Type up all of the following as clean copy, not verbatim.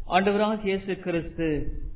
ஆண்டவராகிய இயேசு கிறிஸ்து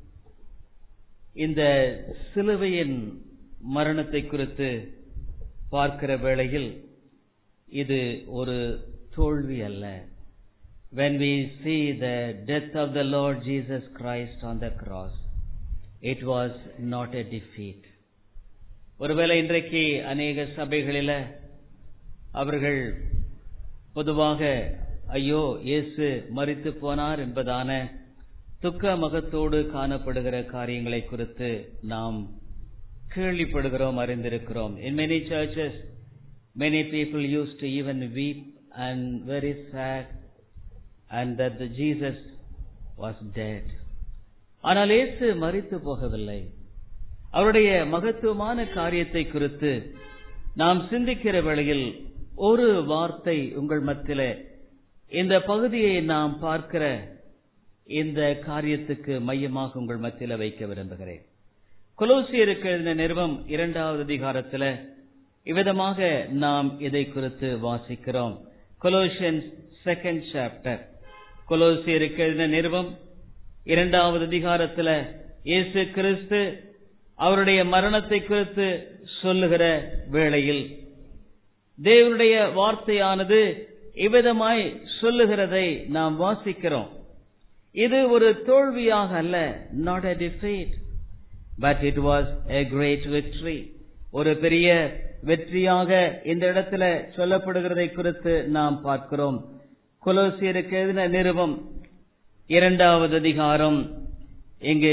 இந்த சிலுவையின் மரணத்தை குறித்து பார்க்கிற வேளையில் இது ஒரு தோல்வி அல்ல. When we see the death of the Lord Jesus Christ on the cross, it was not a defeat. ஒருவேளை இன்றைக்கு அநேக சபைகளில அவர்கள் பொதுவாக ஐயோ இயேசு மரித்து போனார் என்பதான துக்க முகத்தோடு காணப்படுகிற காரியங்களை குறித்து நாம் கேள்விப்படுகிறோம், அறிந்திருக்கிறோம். In many churches, many people used to even weep and very sad and that the Jesus was dead. ஆனால் இயேசு மரித்து போகவில்லை. அவருடைய மகத்துவமான காரியத்தை குறித்து நாம் சிந்திக்கிற வேளையில் ஒரு வார்த்தை உங்கள் மத்தியிலே இந்த பகுதியை நாம் பார்க்கிற இந்த காரியத்துக்கு மையமாக உங்கள் மத்தியில வைக்க விரும்புகிறேன். கொலோசியருக்கு எழுதின நிருபம் 2வது அதிகாரத்தில் இவ்விதமாக நாம் இதை குறித்து வாசிக்கிறோம். Colossians 2nd chapter. கொலோசியருக்கு எழுதின நிருபம் 2வது அதிகாரத்தில் இயேசு கிறிஸ்து அவருடைய மரணத்தை குறித்து சொல்லுகிற வேளையில் தேவனுடைய வார்த்தையானது இவ்விதமாய் சொல்லுகிறதை நாம் வாசிக்கிறோம். இது ஒரு தோல்வியாக அல்ல, not a defeat, but it was a great victory. ஒரு பெரிய வெற்றியாக இந்த இடத்துல சொல்லப்படுகிறதை குறித்து நாம் பார்க்கிறோம். கொலோசியருக்கு எழுதின நிருபம் 2வது அதிகாரம் இங்கு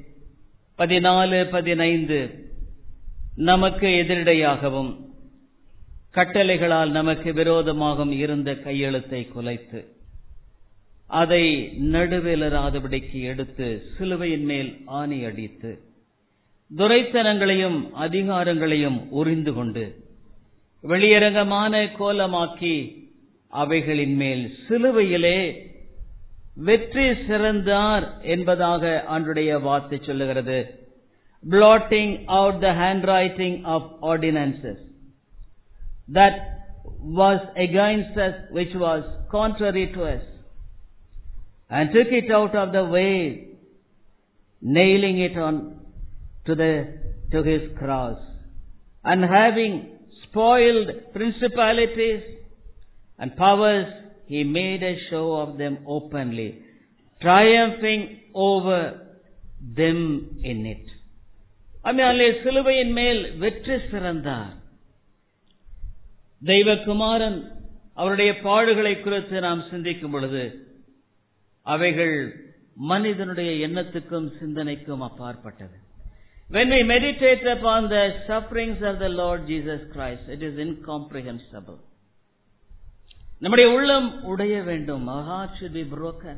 14-15 நமக்கு எதிரடையாகவும் கட்டளைகளால் நமக்கு விரோதமாகவும் இருந்த கையெழுத்தை குலைத்து அதை நடுவேலராதபடிக்கு எடுத்து சிலுவையின் மேல் ஆணி அடித்து துரைத்தனங்களையும் அதிகாரங்களையும் உரிந்து கொண்டு வெளியரங்கமான கோலமாக்கி அவைகளின் மேல் சிலுவையிலே வெற்றி சிறந்தார் என்பதாக ஆண்டுடைய வார்த்தை சொல்லுகிறது. blotting out the handwriting of ordinances that was against us, which was contrary to us, and took it out of the way, nailing it on to his cross, and having spoiled principalities and powers, he made a show of them openly, triumphing over them in it. அம்மையாலே சிலுவையின் மேல் வெற்றி சிறந்தார். தெய்வகுமாரன் அவருடைய பாடுகளை குறித்து நாம் சிந்திக்கும் பொழுது அவைகள் மனிதனுடைய எண்ணத்துக்கும் சிந்தனைக்கும் அப்பாற்பட்டது. When we meditate upon the sufferings of the Lord Jesus Christ, it is incomprehensible. நம்முடைய உள்ளம் உடைய வேண்டும். Our heart should be broken.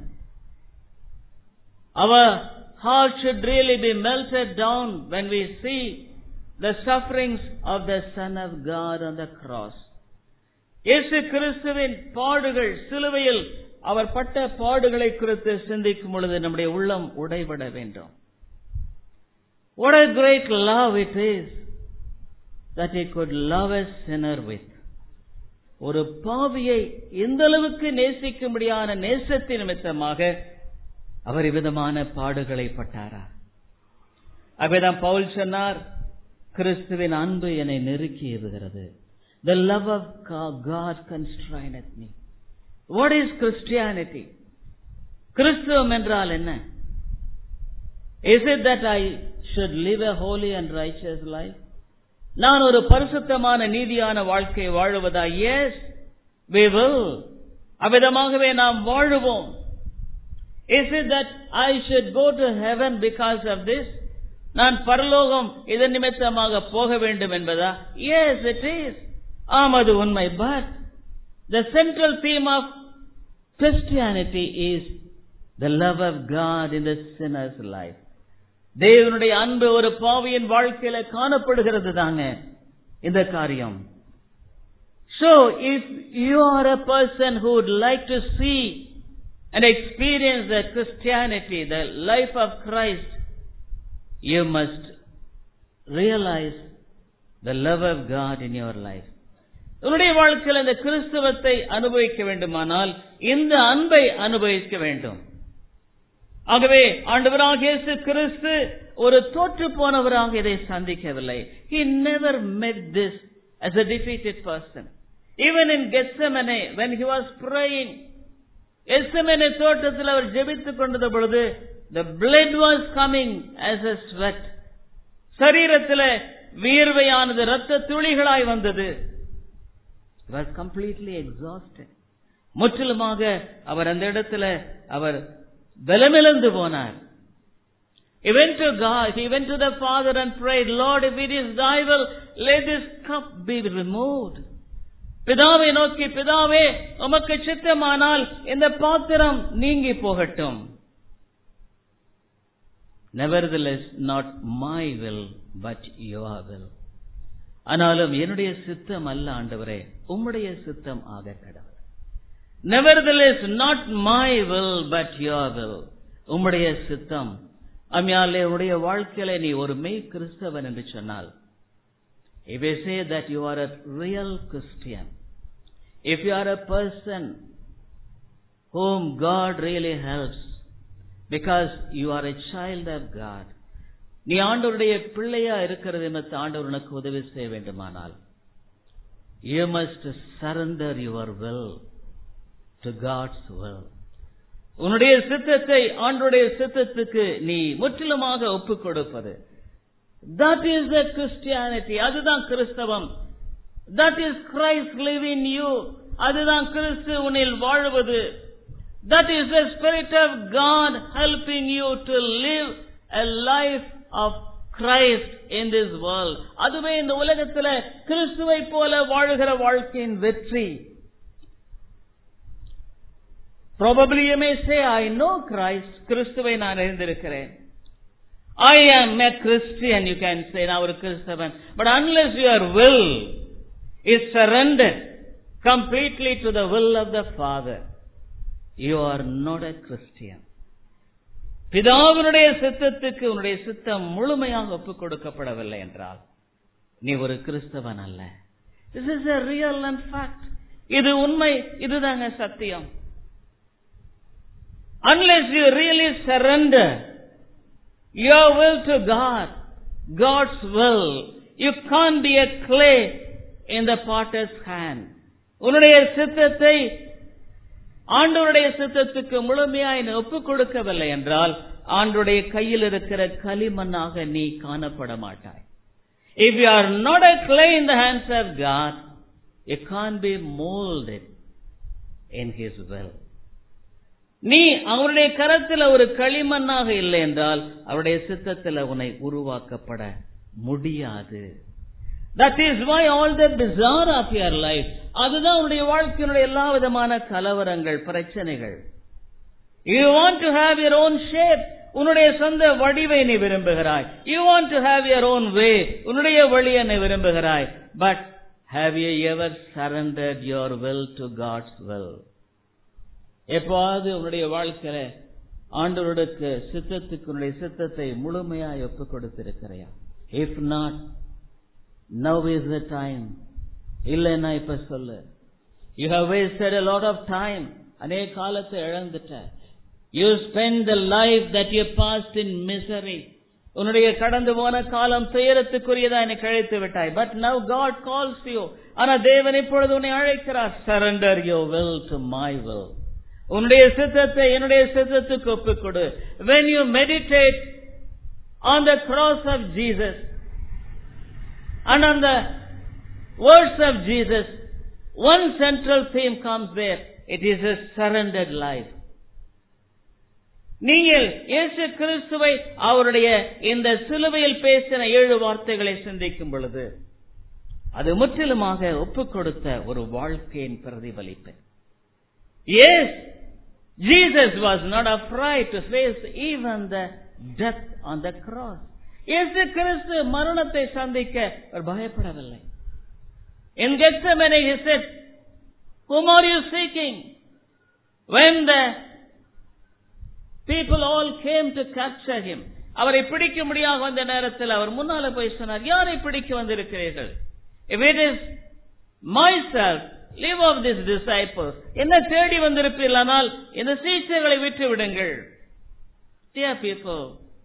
Our heart should really be melted down when we see the sufferings of the Son of God on the cross. இயேசு கிறிஸ்துவின் பாடுகள், சிலுவையில் அவர் பட்ட பாடுகளை குறித்து சிந்திக்கும் பொழுது நம்முடைய உள்ளம் உடைபட வேண்டும். What a great love it is that he could love a sinner with. ஒரு பாவியை இந்த அளவுக்கு நேசிக்கும்படியான நேசத்தின் நிமித்தமாக அவர் விதமான பாடுகளை பட்டாரா? அப்பதான் பவுல் சொன்னார், கிறிஸ்துவின் அன்பு என்னை நெருக்கி இருக்கிறது. The love of God constraineth me. What is Christianity? கிறிஸ்துவம் என்றால் என்ன? Is it that I should live a holy and righteous life? நான் ஒரு பரிசுத்தமான நீதியான வாழ்க்கை வாழுவதா? Yes, we will. அவ்விதமாகவே நாம் வாழுவோம். Is it that I should go to heaven because of this? நான் பரலோகம் இதன் நிமித்தமாக போக வேண்டும் என்பதா? Yes, it is. அது உண்மை. But the central theme of Christianity is the love of God in the sinner's life. தேவனுடைய அன்பு ஒரு பாவியின் வாழ்க்கையில காணப்படுகிறது தாங்க இந்த காரியம். So if you are a person who would like to see and experience the Christianity, the life of Christ, you must realize the love of God in your life. உன்னுடைய வாழ்க்கையில் இந்த கிறிஸ்தவத்தை அனுபவிக்க வேண்டுமானால் இந்த அன்பை அனுபவிக்க வேண்டும். ஆகவே ஆண்டவராக இயேசு கிறிஸ்து ஒரு தோற்று போனவராக இதை சந்திக்கவில்லை. He never met this as a defeated person. Even in Gethsemane, when he was praying, Gethsemane தோட்டத்தில் அவர் ஜெபித்துக் கொண்டிருந்த பொழுது, the blood was coming as a sweat. சரீரத்தில் வியர்வையானது இரத்த துளிகளாய் வந்தது. He was completely exhausted. முற்றிலுமாக அவர் அந்த இடத்துல அவர் பலமிழந்து போனார். He went to God, he went to the Father and prayed, Lord, if it is thy will, let this cup be removed. பிதாவை நோக்கி, பிதாவே உமக்கு சித்தமானால் இந்த பாத்திரம் நீங்கி போகட்டும். Nevertheless, not my will, but your will. ஆனாலும் என்னுடைய சித்தம் அல்ல ஆண்டவரே, உம்முடைய சித்தம் ஆக கடவுள். Nevertheless, not my will, but your will. உம்முடைய சித்தம். அம்மையாலே உடைய வாழ்க்கையில நீ ஒரு மெய் கிறிஸ்தவன் என்று சொன்னால், if you say that you are a real Christian, if you are a person whom God really helps, because you are a child of God, நீ ஆண்டவருடைய பிள்ளையா இருக்கிறது என்று ஆண்டவர் உனக்கு உதவி செய்ய வேண்டுமானால், you must surrender your will to God's will. உன்னுடைய சித்தத்தை ஆண்டவருடைய சித்தத்துக்கு நீ முற்றிலுமாக ஒப்புக் கொடுப்பது. That is the Christianity. அதுதான் கிறிஸ்தவம். That is Christ living in you. அதுதான் கிறிஸ்து உன்னில் வாழ்வது. That is the Spirit of God helping you to live a life of Christ in this world. அதுவே இந்த உலகத்தில் கிறிஸ்துவை போல வாழுகிற வாழ்க்கையின் வெற்றி. Probably you may say, I know Christ. கிறிஸ்துவை நான் அறிந்திருக்கிறேன். I am a Christian, you can say, நான் ஒரு கிறிஸ்தவன். But unless your will is surrendered completely to the will of the Father, you are not a Christian. பிதாவினுடைய சித்தத்துக்கு உன்னுடைய சித்தம் முழுமையாக ஒப்புக் கொடுக்கப்படவில்லை என்றால் நீ ஒரு கிறிஸ்தவன் அல்ல. This is a real and fact. இது உண்மை, இதுதாங்க சத்தியம். Unless you really surrender your will to God, God's will, you can't be a clay in the potter's hand. உன்னுடைய சித்தத்தை ஆண்டவருடைய சித்தத்துக்கு முழுமையாய் ஒப்புக் கொடுக்கவில்லை என்றால் ஆண்டவருடைய கையில் இருக்கிற களிமண்ணாக நீ காணப்பட மாட்டாய். If you are not a clay in the hands of God, you can't be molded in His will. நீ அவருடைய கரத்தில் ஒரு களிமண்ணாக இல்லை என்றால் அவருடைய சித்தத்தில் உன்னை உருவாக்கப்பட முடியாது. That is why all the bizarre of your life, அதுதான் உன்னுடைய வாழ்க்கையினுடைய எல்லா விதமான கலவரங்கள், பிரச்சனைகள். You want to have your own shape, உன்னுடைய சொந்த வடிவை நீ விரும்புகிறாய். You want to have your own way, உன்னுடைய வழியை நீ விரும்புகிறாய். But have you ever surrendered your will to God's will? எப்போது உன்னுடைய வாழ்க்கையில ஆண்டவருடைய சித்தத்துக்கு உன்னுடைய சித்தத்தை முழுமையாய் ஒப்புக் கொடுத்திருக்கிறையா? If not, now is the time. இல்லைன்னா இப்ப சொல்லு. You have wasted a lot of time. அநேக காலத்தை இழந்துட்ட. You spend the life that you passed in misery. உன்னுடைய கடந்து போன காலம் துயரத்துக்குரியதா என்னை கழித்து விட்டாய். But now God calls you. ஆனா தேவன் இப்பொழுது உன்னை அழைக்கிறார். Surrender your will to my will. உன்னுடைய சித்தத்தை என்னுடைய சித்தத்துக்கு ஒப்புக்கொடு. When you meditate on the cross of Jesus and on the words of Jesus, one central theme comes there. It is a surrendered life. நீங்கள் இயேசு கிறிஸ்துவை அவருடைய இந்த சிலுவையில் பேசின 7 வார்த்தைகளை சிந்திக்கும் பொழுது அது முற்றிலுமாக ஒப்புக் கொடுத்த ஒரு வாழ்க்கையின் பிரதிபலிப்பு. Yes, Jesus was not afraid to face even the death on the cross. இயேசு கிறிஸ்து மரணத்தை சந்திக்க அவர் பயப்படவில்லை. In Gethsemane he said, whom are you seeking? When the people all came to capture him, அவரை பிடிக்க முடியாத வந்த நேரத்தில் அவர் முன்னால போய் சொன்னார், யாரை பிடிக்க வந்திருக்கிறீர்கள்? If it is myself, leave of these disciples. என்ன தேடி வந்திருப்பீர்களானால் இந்த சீஷர்களை விட்டு விடுங்கள். Dear people,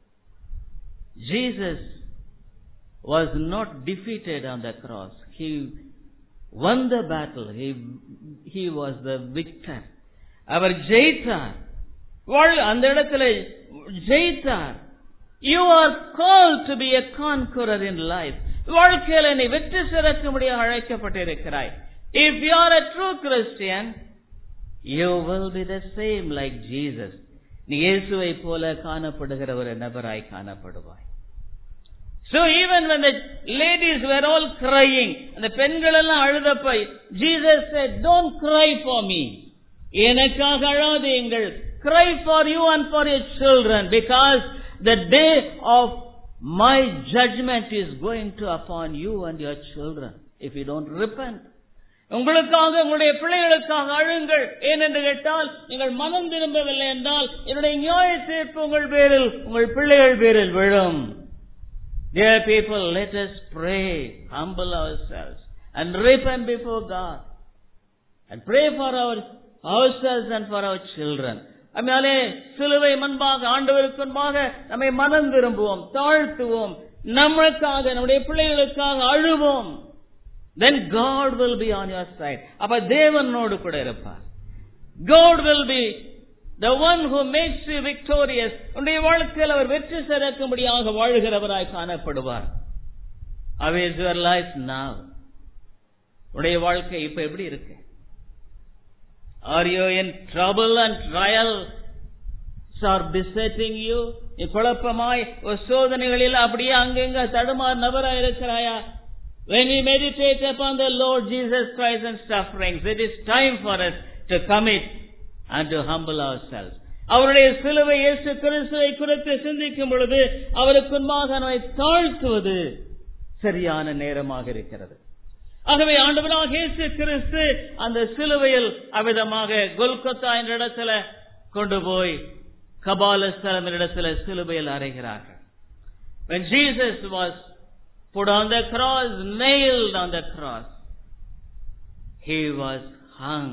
Jesus was not defeated on the cross. He won the battle. He was the victor. அவர் ஜெயித்தார். அந்த இடத்துல ஜெயித்தார். You are called to be a conqueror in life. வாழ்க்கையில நீ வெற்றி சிறக்கும்படியாக அழைக்கப்பட்டிருக்கிறாய். If you are a true Christian, you will be the same like Jesus. நீ இயேசுவை போல காணப்படுகிற ஒரு நபராய் காணப்படுவாய். So even when the ladies were all crying, அந்த பெண்கள் எல்லாம் அழுதப்ப Jesus said, don't cry for me. எனக்காக அழாதீங்கள். Cry for you and for your children, because the day of my judgment is going to upon you and your children if you don't repent. உங்களுக்காக உங்களுடைய பிள்ளைகளுக்காக அழுங்கள். ஏனென்று கேட்டால் நீங்கள் மனம் திரும்பவில்லை என்றால் என்னுடைய நியாய தீர்ப்பு உங்கள் பேரில் உங்கள் பிள்ளைகள் பேரில் விழும். Dear people, let us pray, humble ourselves and repent before God and pray for ourselves and for our children. அதனாலே சிலுவை முன்பாக ஆண்டவருக்கு முன்பாக நம்மை மனம் திரும்புவோம், தாழ்த்துவோம், நமக்காக நம்முடைய பிள்ளைகளுக்காக அழுவோம். Then God will be on your side. அப்ப தேவனோடு கூட இருப்பார். God will be the one who makes you victorious. உன்னுடைய வாழ்க்கையில் அவர் வெற்றி சிறக்கும்படியாக வாழ்கிறவராய் காணப்படுவார். How is your life now? உன்னுடைய வாழ்க்கை இப்ப எப்படி இருக்கு? Are you in trouble and trials are besetting you? நீ குழப்பமாய் சோதனைகளில் அப்படியே அங்கெங்க தடுமாறு நபராய் இருக்கிறாயா? When we meditate upon the Lord Jesus Christ and sufferings, it is time for us to commit and to humble ourselves. அவருடைய சிலுவை இயேசு கிறிஸ்துவை குறித்து சிந்திக்கும் பொழுது அவருக்கு முன்பாக நம்மை தாழ்த்துவது சரியான நேரமாக இருக்கிறது. ஆகவே ஆண்டவராகிய இயேசு கிறிஸ்து அந்த சிலுவையில் அவ்விதமாக கொல்கத்தா என்ற இடத்துல கொண்டு போய் கபாலஸ்தலம் என்ற இடத்துல சிலுவையில் அறைகிறார்கள். When Jesus was put on the cross, nailed on the cross, he was hung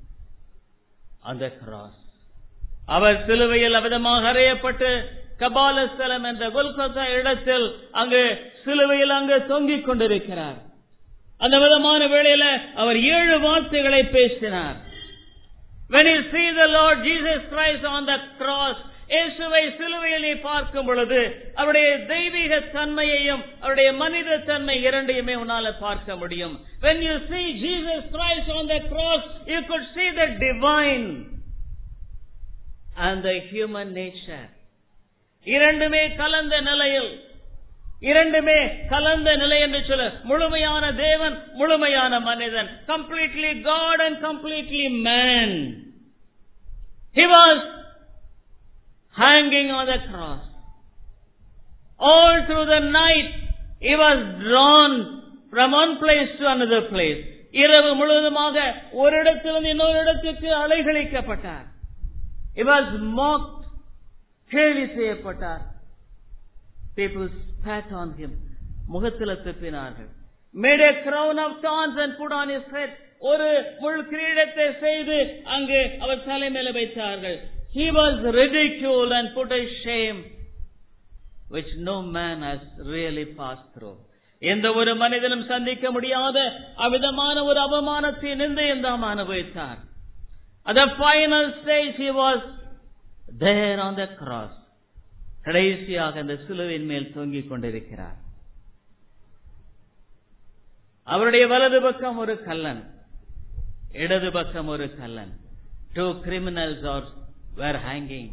on the cross. அவர் சிலுவையில் அவ்விதமாக அறையப்பட்டு கபாலஸ்தலம் என்ற கொல்கத்தா இடத்தில் அங்கு சிலுவையில் அங்கு தொங்கிக் கொண்டிருக்கிறார். அந்த விதமான வேளையில அவர் 7 வார்த்தைகளை பேசினார். When you see the Lord Jesus Christ on the cross, இயேசுவை சிலுவையில் நீ பார்க்கும் பொழுது அவருடைய தெய்வீக தன்மையையும் அவருடைய மனித தன்மை இரண்டையுமே உன்னால பார்க்க முடியும். When you see Jesus Christ on the cross, you could see the divine and the human nature. இரண்டுமே கலந்த நிலையில், இரண்டுமே கலந்த நிலை என்று சொல்ல, முழுமையான தேவன் முழுமையான மனிதன், completely God and completely man. He was hanging on the cross. All through the night he was drawn from one place to another place. இரவு முழுவதுமாக ஒரு இடத்திலிருந்து இன்னொரு இடத்துக்கு அலைகழிக்கப்பட்டார். He was mocked, கேலி செய்யப்பட்டார். People spat on him, முகத்தில துப்பினார்கள். Made a crown of thorns and put on his head. ஒரு முள் கிரீடத்தை செய்து அங்கு அவர் தலை மேல வைத்தார்கள். He was ridiculed and put to shame, which no man has really passed through. எந்த ஒரு மனிதனும் சந்திக்க முடியாத அவ்விதமான ஒரு அவமானத்தை நிந்தையும் தாம் அனுபவித்தார். At the final stage he was there on the cross. கடைசியாக அந்த சிலுவையின் மேல் தொங்கிக் கொண்டிருக்கிறார். அவருடைய வலது பக்கம் ஒரு கல்லன், இடது பக்கம் ஒரு Kallan. 2 criminals were hanging.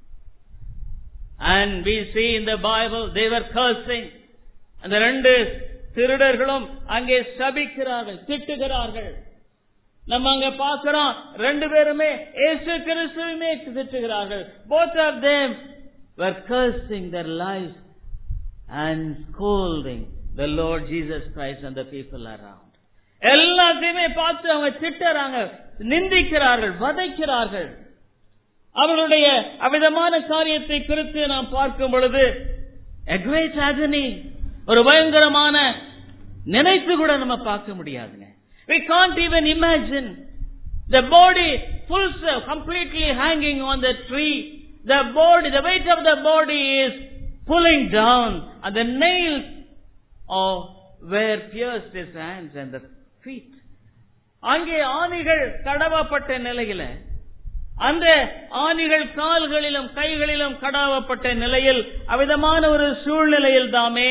And we see in the Bible they were cursing. அந்த 2 திருடர்களும் அங்கே சபிக்கிறார்கள், திட்டுகிறார்கள். நம்ம அங்க பார்க்கிறோம் 2 பேருமே இயேசு கிறிஸ்துவையே திட்டுகிறார்கள். Both of them were cursing their lives and scolding the Lord Jesus Christ and the people around. எல்லாத்தையுமே பார்த்து அவங்க திட்டுறாங்க, நிந்திக்கிறார்கள், வதைக்கிறார்கள். அவர்களுடைய அவிதமான காரியத்தை குறித்து நாம் பார்க்கும் பொழுது a great agony, ஒரு பயங்கரமான நினைத்து கூட நம்ம பார்க்க முடியாதுங்க. We can't even imagine the body full completely hanging on the tree the weight of the body is pulling down, and the nails were pierced his hands and the feet. அங்கே ஆணிகள் கடவப்பட்ட நிலையில, அந்த ஆணிகள் கால்களிலும் கைகளிலும் கடவப்பட்ட நிலையில், அவ்விதமான ஒரு சூழ்நிலையில் தாமே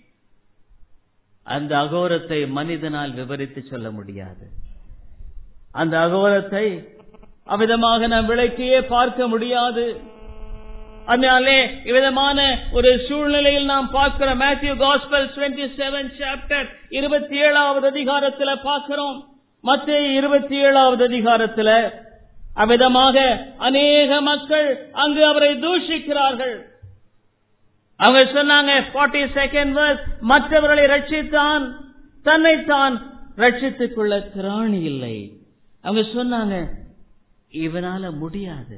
அந்த அகோரத்தை மனிதனால் விவரித்து சொல்ல முடியாது. அந்த அகோரத்தை அவ்விதமாக நாம் விளக்கியே பார்க்க முடியாது. அதனாலே இவ்விதமான ஒரு சூழ்நிலையில் நாம் பார்க்கிற மேத்யூ காஸ்பல் 27 சாப்டர் 27வது அதிகாரத்தில் பார்க்கிறோம். மத்தேயு 27வது அதிகாரத்தில் அவ்விதமாக அநேக மக்கள் அங்கு அவரை தூஷிக்கிறார்கள். அவங்க சொன்னாங்க 42nd verse, மற்றவர்களை ரட்சித்தான், தன்னைத்தான் ரட்சித்துக் கொள்ள திராணி இல்லை. அவங்க சொன்னாங்க இவனால முடியாது.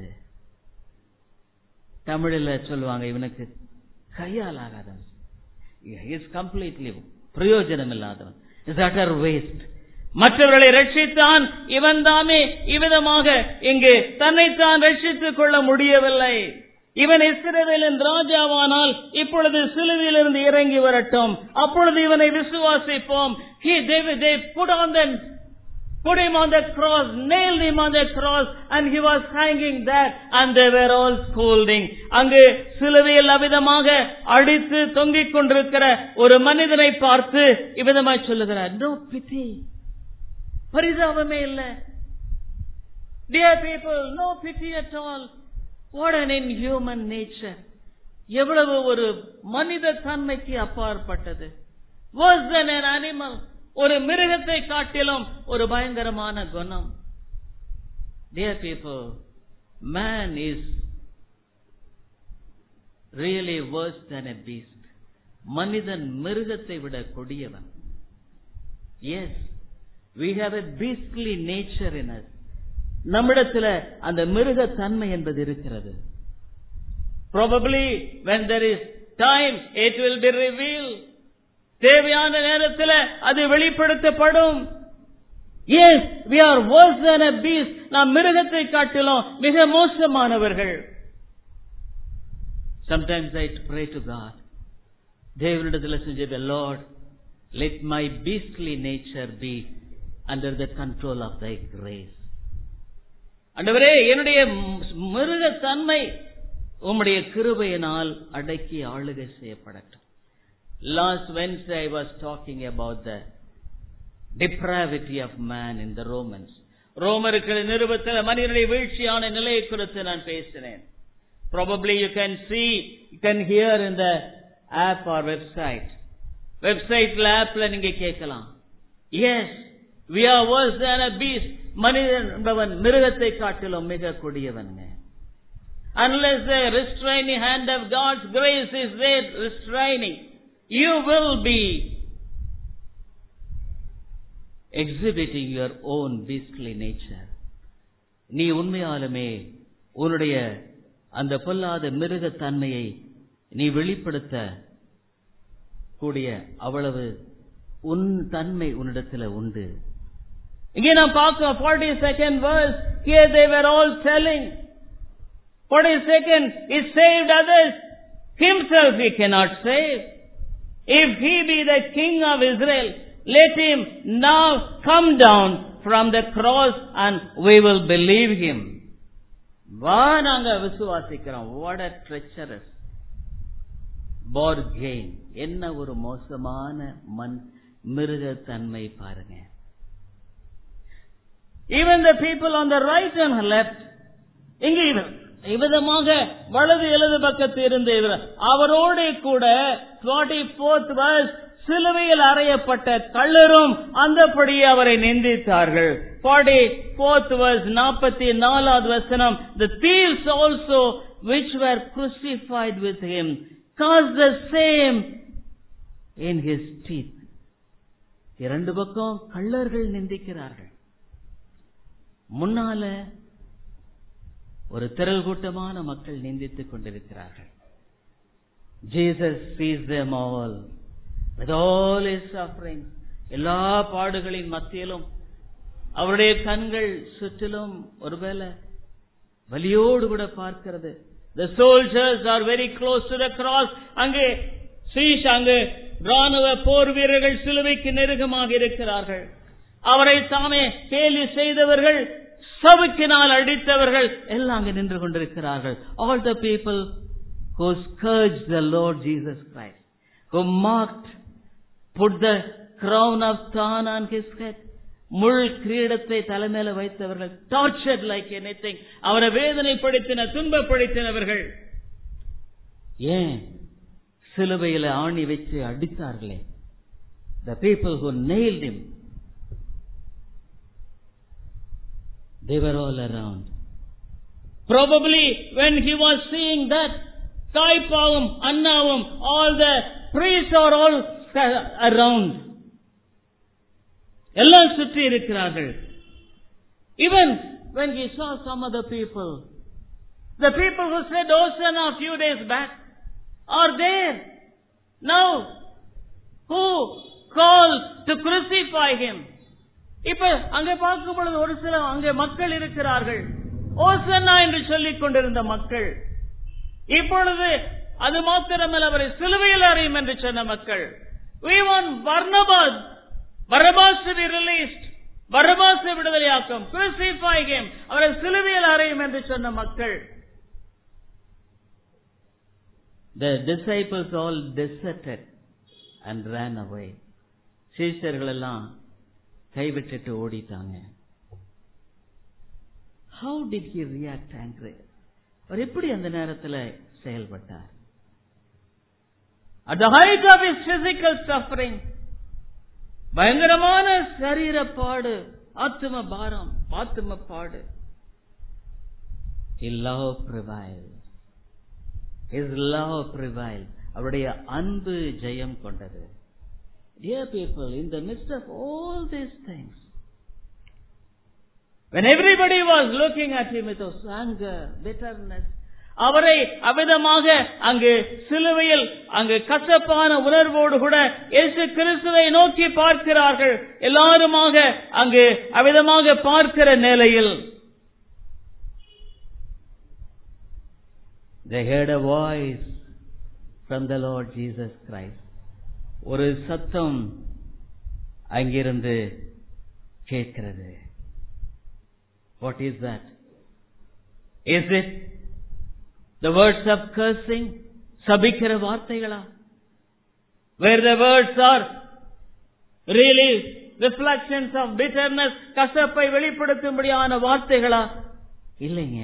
தமிழில் சொல்லுவாங்க இவனுக்கு கையால் ஆகாதவன், இஸ் கம்ப்ளீட்லி பிரயோஜனம் இல்லாதவன், இஸ் அட்டர் வேஸ்ட். மற்றவர்களை ரட்சித்தான், இவன் தாமே இவ்விதமாக இங்கு தன்னைத்தான் ரட்சித்துக் கொள்ள முடியவில்லை. இவன் இஸ்ரவேலின் ராஜாவானால் இப்பொழுது சிலுவையிலிருந்து இறங்கி வரட்டும், அப்பொழுது இவனை விசுவாசிப்போம். They put him on the cross, nailed him on the cross, and he was hanging there, and they were all scolding. அங்கு சிலுவையில் அவ்விதமாக அடித்து தொங்கிக் கொண்டிருக்கிற ஒரு மனிதனை பார்த்து இவ்விதமாய் சொல்லுகிறார், no pity, பரிதாபமே இல்லை. Dear people, no pity at all. What an inhuman nature. எவ்வளவு ஒரு மனித தன்மைக்கு அப்பாற்பட்டது. Worse than an animal. ஒரு மிருகத்தை காட்டிலும் ஒரு பயங்கரமான குணம். Dear people, man is really worse than a beast. மனிதன் மிருகத்தை விட கொடியவன். Yes, we have a beastly nature in us. நம்மிடத்தில் அந்த மிருக தன்மை என்பது இருக்கிறது. Probably when there is time it will be revealed. தேவையான நேரத்தில் அது வெளிப்படுத்தப்படும். Yes, we are worse than a beast. நாம் மிருகத்தை காட்டிலும் மிக மோசமானவர்கள். Sometimes I pray to God, தேவனிடத்தில் செஞ்ச Lord, let my beastly nature be under the control of thy grace. ஆண்டவரே, என்னுடைய மிருக தன்மை உம்முடைய கிருபையினால் அடக்கி ஆளுகை செய்யப்படட்டும். Last Wednesday I was talking about the depravity of man in the Romans. ரோமர்கள் நிருபத்தில் மனிதனுடைய வீழ்ச்சியான நிலையை குறித்து நான் பேசினேன். Probably you can see, you can hear in the app or website. வெப்சைட்ல ஆப்ல நீங்க கேட்கலாம். Yes, we are worse than a beast. மனிதன் என்பவன் மிருகத்தை காட்டிலும் மிக கொடியவன். Unless the restraining hand of God's grace is there restraining, you will be exhibiting your own beastly nature. நீ உண்மையாலுமே உன்னுடைய அந்த பொல்லாத மிருக தன்மையை நீ வெளிப்படுத்த கூடிய அவ்வளவு உன் தன்மை உன்னிடத்தில் உண்டு. இங்கே நாம் பார்க்கிறோம் 42nd verse. Here they were all telling, 42nd, he saved others, himself he cannot save. If he be the king of Israel, let him now come down from the cross and we will believe him. வா, நாங்க விசுவாசிக்கிறோம். What a treacherous bargain. என்ன ஒரு மோசமான மிருக தன்மை பாருங்க. Even the people on the right and left, இங்கே இவ்விதமாக வலது இடது பக்கத்தில் இருந்து அவரோட கூட 44th verse, சிலுவையில் அறையப்பட்ட கள்ளரும் அந்தபடியே அவரை நிந்தித்தார்கள். 44th verse, 44வது வசனம், the thieves also which were crucified with him caused the same in his teeth. இரண்டு பக்கம் கள்ளர்கள் நிந்திக்கிறார்கள். முன்னால ஒரு திரள் கூட்டமான மக்கள் நிந்தித்துக் கொண்டிருக்கிறார்கள். Jesus sees them all with all his suffering. எல்லா பாடுகளின் மத்தியிலும் அவருடைய கண்கள் சுற்றிலும் ஒருவேளை வலியோடு கூட பார்க்கிறது. The soldiers are very close to the cross. அங்கே ராணுவ போர் வீரர்கள் சிலுவைக்கு நெருக்கமாக இருக்கிறார்கள். அவரை தாமே கேலி செய்தவர்கள், சவுக்கினால் அடித்தவர்கள் எல்லாம் அங்கே நின்று கொண்டிருக்கிறார்கள். All the people who scourged the Lord Jesus Christ, who mocked, put the crown of thorn on his head, முள் கிரீடத்தை தலைமையில வைத்தவர்கள், tortured like anything, அவரை வேதனைப்படுத்தின, துன்பப்படுத்தினவர்கள், ஏன் சிலுவையில ஆணி வச்சு அடித்தார்களே, the people who nailed him, they were all around. Probably when he was seeing that, Kaipavam, Annavam, all the priests are all around. எல்லாம் சுற்றி இருக்கிறார்கள். Even when he saw some other people, the people who said Hosanna a few days back are there now, who called to crucify him. இப்ப அங்கே பார்க்கும் பொழுது ஒரு சில அங்கே மக்கள் இருக்கிறார்கள், ஓசன்னா என்று சொல்லிக் கொண்டிருந்த மக்கள். இப்பொழுது அது மாத்திரமல்ல, அவரை சிலுவையில் அறையும் என்று சொன்ன மக்கள். We want Barnabas, Barabbas to be released, பரபாசை விடுதலையாக்கும், crucify him, அவரை சிலுவையில் அறையும் என்று சொன்ன மக்கள். The disciples all deserted and ran away. சீஷர்கள் எல்லாம் கைவிட்டுட்டு ஓடிட்டாங்க. How did he react angry? அவர் எப்படி அந்த நேரத்தில் செயல்பட்டார்? At the height of his physical suffering, பயங்கரமான சரீர பாடு, ஆத்தும பாரம், ஆத்தும பாடு, his love prevailed. His love prevailed. அவருடைய அன்பு ஜெயம் கொண்டது. Dear people, in the midst of all these things, when everybody was looking at him with anger, bitterness, அவரை அவிதமாக அங்கு சிலுவையில் அங்கு கசப்பான உணர்வோடு கூட இயேசு கிறிஸ்துவை நோக்கி பார்க்கிறார்கள். எல்லாருமாக அங்கு அவிதமாக பார்க்கிற நிலையில், they heard a voice from the Lord Jesus Christ. ஒரு சத்தம் அங்கிருந்து கேட்கிறது. What is that? Is it the words of cursing? சபிக்கிற வார்த்தைகளா? Where the words are really reflections of bitterness, கசப்பை வெளிப்படுத்தும்படியான வார்த்தைகளா? இல்லைங்க.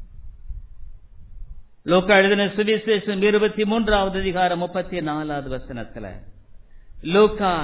லூக்கா எழுதின சுவிசேஷம் 23வது அதிகாரம் 34வது வசனத்துல, லூக்கா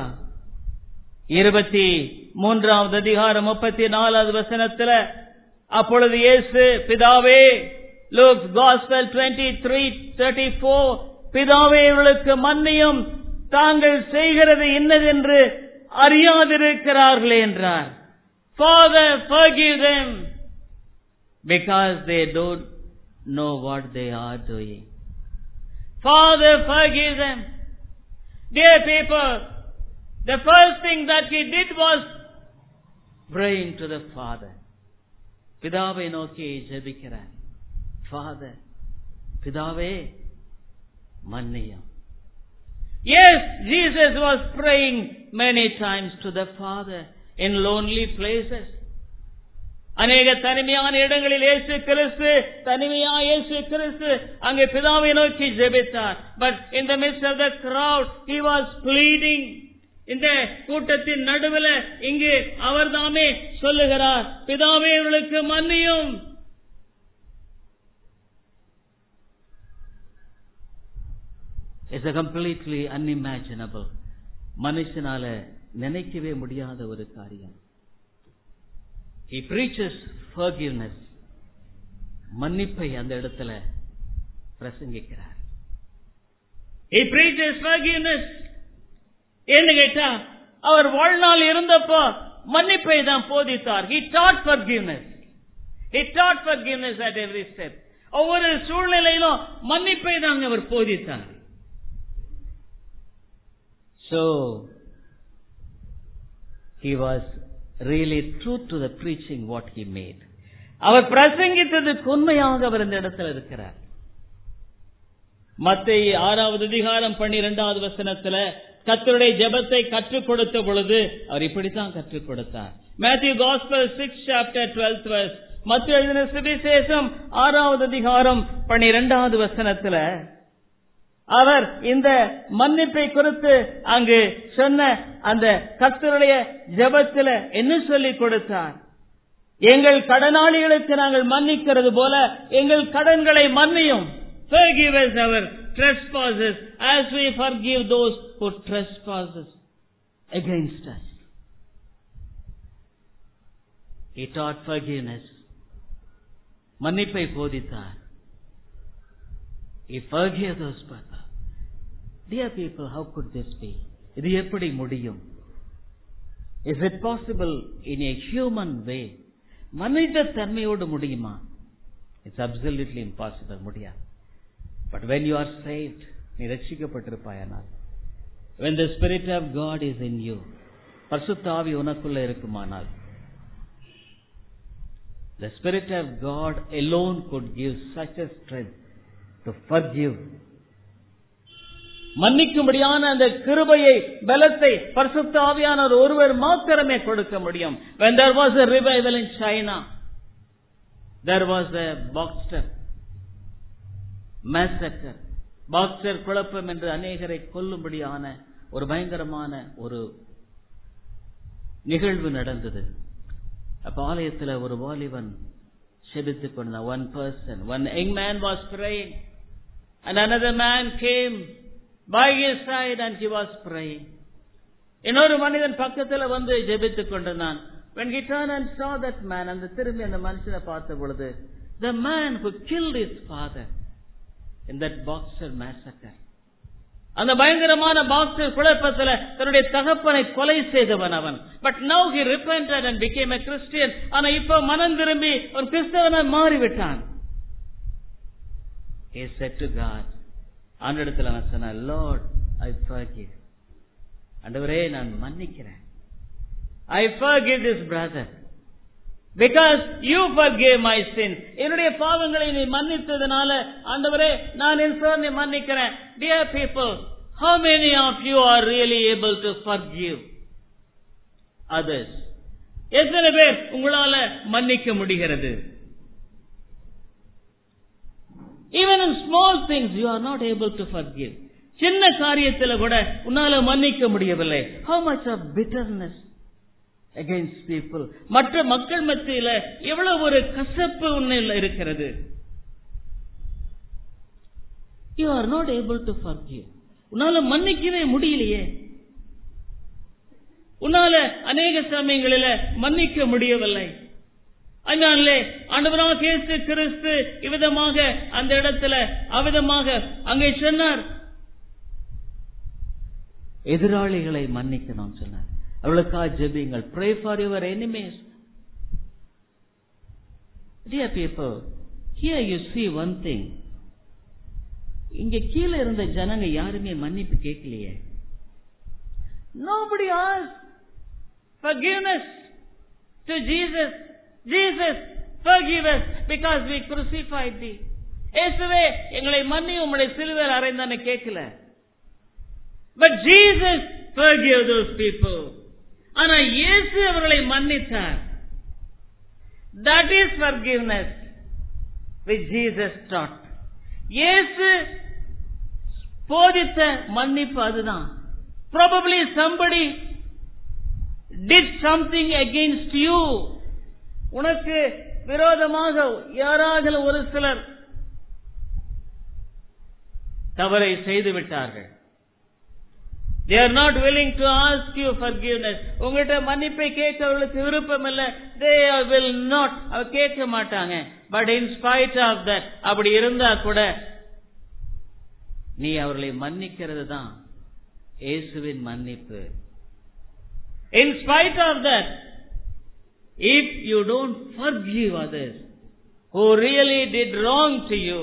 23வது அதிகாரம் 34வது வசனத்துல, அப்பொழுது இயேசு, பிதாவே, Luke's Gospel 23:34, பிதாவே இவர்களுக்கு மன்னியும், தாங்கள் செய்கிறது இன்னதென்று அறியாதிருக்கிறார்களே என்றார். Father, forgive them because they don't know what they are doing. Father, forgive them. Dear people, the first thing that he did was praying to the Father. பிதாவை நோக்கி ஜெபிக்கிறார். Father, பிதாவே மன்னியும். Yes, Jesus was praying many times to the Father in lonely places. அநேக தனிமையான இடங்களில் இயேசு கிறிஸ்து, தனிமையான இயேசு கிறிஸ்து அங்கே பிதாவை நோக்கி ஜெபித்தார். But in the midst of the crowd, he was pleading. இந்த கூட்டத்தின் நடுவில் இங்கு அவர் தாமே சொல்லுகிறார், பிதாவே இவர்களுக்கு மன்னியும். It's a completely unimaginable, மனுஷனால நினைக்கவே முடியாத ஒரு காரியம். He preaches forgiveness. மன்னிப்பை அந்த இடத்துல பிரசங்கிக்கிறார். He preaches forgiveness. என்ன கேட்டா, அவர் வாழ்நாள் இருந்தப்போ மன்னிப்பை தான் போதித்தார். He taught forgiveness. He taught forgiveness at every step. ஒவ்வொரு சூழ்நிலையிலும் மன்னிப்பை தான் அவர் போதித்தார். So he was really true to the preaching what he made. அவர் பிரசங்கித்ததுக்கு உண்மையாக அவர் இந்த இடத்துல இருக்கிறார். மத்தேயு 6வது அதிகாரம் 12வது வசனத்துல கர்த்தருடைய ஜெபத்தை கற்றுக் கொடுத்த பொழுது அவர் இப்படித்தான் கற்றுக் கொடுத்தார். Matthew Gospel 6th chapter 12th verse. மத்தேயு எழுதின சுவிசேஷம் 6வது அதிகாரம் 12வது வசனத்துல அவர் இந்த மன்னிப்பை குறித்து அங்கு சொன்ன அந்த கர்த்தருடைய ஜெபத்துல என்ன சொல்லிக் கொடுத்தார்? எங்கள் கடனாளிகளுக்கு நாங்கள் மன்னிக்கிறது போல எங்கள் கடன்களை மன்னியும். Forgive us our trespasses as we forgive those who trespass against us. He taught forgiveness. மன்னிப்பை போதித்தார். He forgave those people. Dear people, how could this be? இது எப்படி முடியும்? Is it possible in a human way? மனித தன்மையோடு முடியுமா? It's absolutely impossible. முடியாது. But when you are saved, நீ ரட்சிக்கப்பட்டிருப்பாயானால், when the Spirit of God is in you, பரிசுத்த ஆவி உனக்குள்ள இருக்குமானால், the Spirit of God alone could give such a strength to forgive. மன்னிக்கும்படியான அந்த கிருபையை, பலத்தை பரிசுத்த ஆவியானவர் ஒருவர் மாத்திரமே கொடுக்க முடியும். When there was a revival in China, there was a Boxer massacre. Boxer குழப்பம் என்று அநேகரை கொல்லும்படியான ஒரு பயங்கரமான ஒரு நிகழ்வு நடந்தது. அப்ப ஆலயத்தில் ஒரு வாலிபன் செபித்துக் கொண்டான். One person, one young man was praying and another man came by his side and he was praying. இன்னொரு மனிதன் பக்கத்துல வந்து ஜெபித்துக் கொண்டிருந்தான். When he turned and saw that man, அந்த திரும்பி அந்த மனுஷனை பார்த்த பொழுது, the man who killed his father in that Boxer massacre, அந்த பயங்கரமான பாக்சர் குழப்பத்துல தன்னுடைய தகப்பனை கொலை செய்தவன் அவன். But now he repented and became a Christian. ஆனா இப்ப மனம் திரும்பி ஒரு கிறிஸ்தவனாய் மாறிவிட்டான். He said to God, ஆண்டவரிடத்தில் அவன் சொன்னான், Lord, I forgive. ஆண்டவரே, நான் மன்னிக்கிறேன். I forgive this brother because you forgave my sins. என்னுடைய பாவங்களை நீ மன்னித்ததனால ஆண்டவரே, நான் என் சோதனை மன்னிக்கிறேன். Dear people, how many of you are really able to forgive others? எத்தனை பேர் உங்களால மன்னிக்க முடிகிறது? Even in small things you are not able to forgive. சின்ன காரியத்துல கூட உன்னால மன்னிக்க முடியவில்லை. How much of bitterness against people. மற்ற மக்கள் மத்தியில எவ்வளவு ஒரு கசப்பு உன்னில் இருக்கிறது. You are not able to forgive. உன்னால மன்னிக்கவே முடியலையே. உன்னால அநேக சமயங்களில மன்னிக்க முடியவில்லை. அதனாலே ஆண்டவராகிய இயேசு கிறிஸ்து இவ்விதமாக அந்த இடத்துல அவ்விதமாக அங்கே சொன்னார், எதிராளிகளை மன்னிக்கணும் சொன்னார். அவளுக்காக ஜெபியுங்கள். Pray for your enemies. Dear people, here you see one thing. இங்க கீழே இருந்த ஜனங்க யாருமே மன்னிப்பு கேட்கலையே. Nobody asked forgiveness to Jesus. Jesus, forgive us because we crucified thee. இயேசுவே, எங்களை மன்னியும், உம்முடைய சிலுவையில் அறைந்தானே கேட்கல. But Jesus forgave those people. ஆனா இயேசு அவர்களை மன்னித்தார். That is forgiveness which Jesus taught. இயேசு போதித்த மன்னிப்பு அதுதான். Probably somebody did something against you. உனக்கு விரோதமாக யாராவது ஒரு சிலர் தவறை செய்து விட்டார்கள். They are not willing to ask you forgiveness. உங்கள்கிட்ட மன்னிப்பை கேட்க அவர்களுக்கு விருப்பம் இல்லை. They will not, கேட்க மாட்டாங்க. But in spite of that, அப்படி இருந்தா கூட நீ அவர்களை மன்னிக்கிறது தான் இயேசுவின் மன்னிப்பு. In spite of that, if you don't forgive others who really did wrong to you,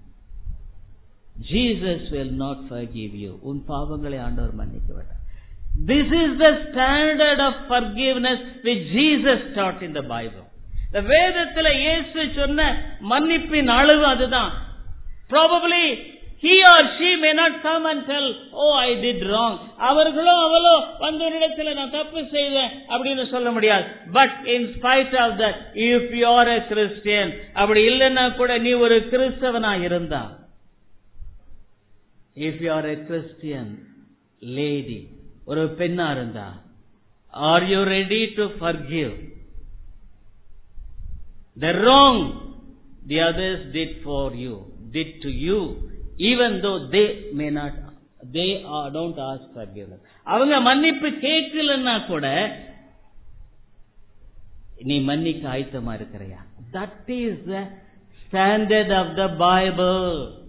Jesus will not forgive you. உன் பாவங்களை ஆண்டவர் மன்னிக்க மாட்டார். This is the standard of forgiveness which Jesus taught in the Bible. The வேதத்தில் இயேசு சொன்ன மன்னிப்பின் அளவு அதுதான். Probably He or she may not come and tell, oh, I did wrong. அவர்களோ அவளோ வந்து இடத்துல நான் தப்பு செய்தேன் அப்படின்னு சொல்ல முடியாது. But in spite of that, if you are a Christian, அப்படி இல்லைன்னா கூட நீ ஒரு கிறிஸ்தவனா இருந்தா, if you are a Christian lady, ஒரு பெண்ணா இருந்தா, are you ready to forgive the wrong the others did for you, did to you? Even though they may not, don't ask forgiveness. அவங்க மன்னிப்பு கேட்கலன்னா கூட நீ மன்னிக்க ஆயத்தமா இருக்கிறையா? That is the standard of the Bible.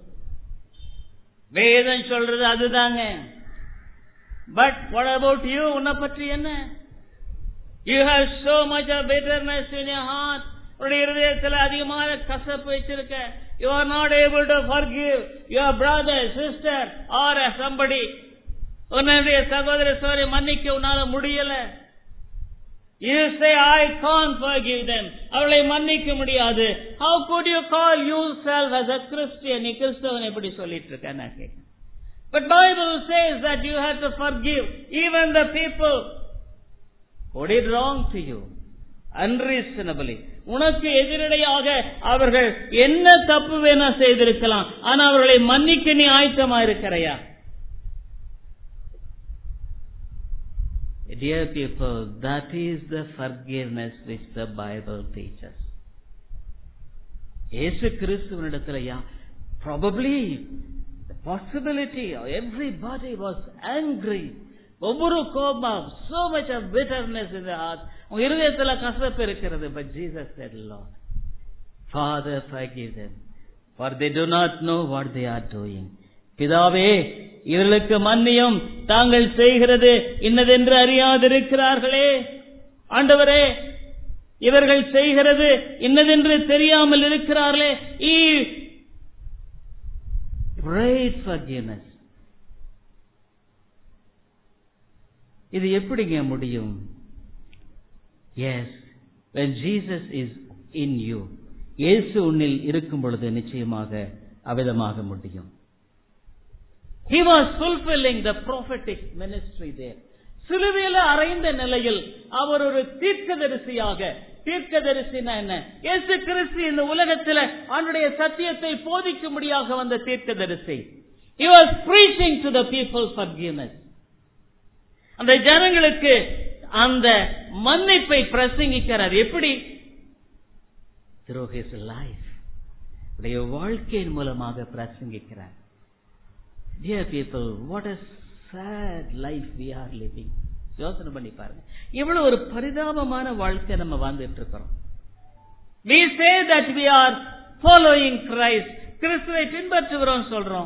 வேதம் சொல்றது அதுதாங்க. But what about you? உன்னை பற்றி என்ன? You have so much of bitterness in your heart. உன்னுடைய இதயத்தில் அதிகமான கசப்பு வச்சிருக்க. You are not able to forgive your brother, sister or somebody. உன்னுடைய சகோதர சகோதரி மன்னிக்க உன்னால முடியல. You say, I can't forgive them. அவளை மன்னிக்க முடியாது. How could you call yourself as a Christian? நீ கிறிஸ்தவன் எப்படி சொல்லிட்டு இருக்க? நான் கேட்கிறேன். But Bible says that you have to forgive even the people who did wrong to you unreasonably. உனக்கு எதிரடையாக அவர்கள் என்ன தப்பு வேணா செய்திருக்கலாம், ஆனா அவர்களை மன்னிக்க நீ ஆயத்தமா இருக்கிறையா? Dear people, that is the forgiveness which the Bible teaches. இயேசு கிறிஸ்துவினிடத்திலயா probably the possibility of everybody was angry. ஒவ்வொரு கோபம், so much of bitterness in the heart. உங்க இருதயத்துல கசப்பு இருக்கிறது. But Jesus said, Lord, Father, forgive them, for they do not know what they are doing. பிதாவே, இவர்களுக்கு மன்னியும், தாங்கள் செய்கிறது இன்னதென்று அறியாதிருக்கிறார்களே. ஆண்டவரே, இவர்கள் செய்கிறது இன்னதென்று தெரியாமல் இருக்கிறார்களே. He prayed forgiveness. இது எப்படிங்க முடியும்? Yes, when Jesus is in you, இயேசு உன்னில் இருக்கும் பொழுது நிச்சயமாக அவ்விதமாக முடியும். He was fulfilling the prophetic ministry there. சிலுவையில் அறைந்த நிலையில் அவர் ஒரு தீர்க்கதரிசியாக, தீர்க்கதரிசினா என்ன? இயேசு கிறிஸ்து இந்த உலகத்தில் அவருடைய சத்தியத்தை போதிக்கும்படியாக வந்த தீர்க்கதரிசி. He was preaching to the people forgiveness. அந்த ஜனங்களுக்கு அந்த மன்னிப்பை பிரசங்கிக்கிறார். எப்படி? Through his life, உடைய வாழ்க்கையின் மூலமாக பிரசங்கிக்கிறார். Dear people, what a sad life we are living. யோசனை பண்ணி பாருங்க, இவ்வளவு ஒரு பரிதாபமான வாழ்க்கை நம்ம வாழ்ந்துட்டு இருக்கிறோம். We say that we are following Christ, கிறிஸ்துவை பின்பற்றுகிறோம் சொல்றோம்.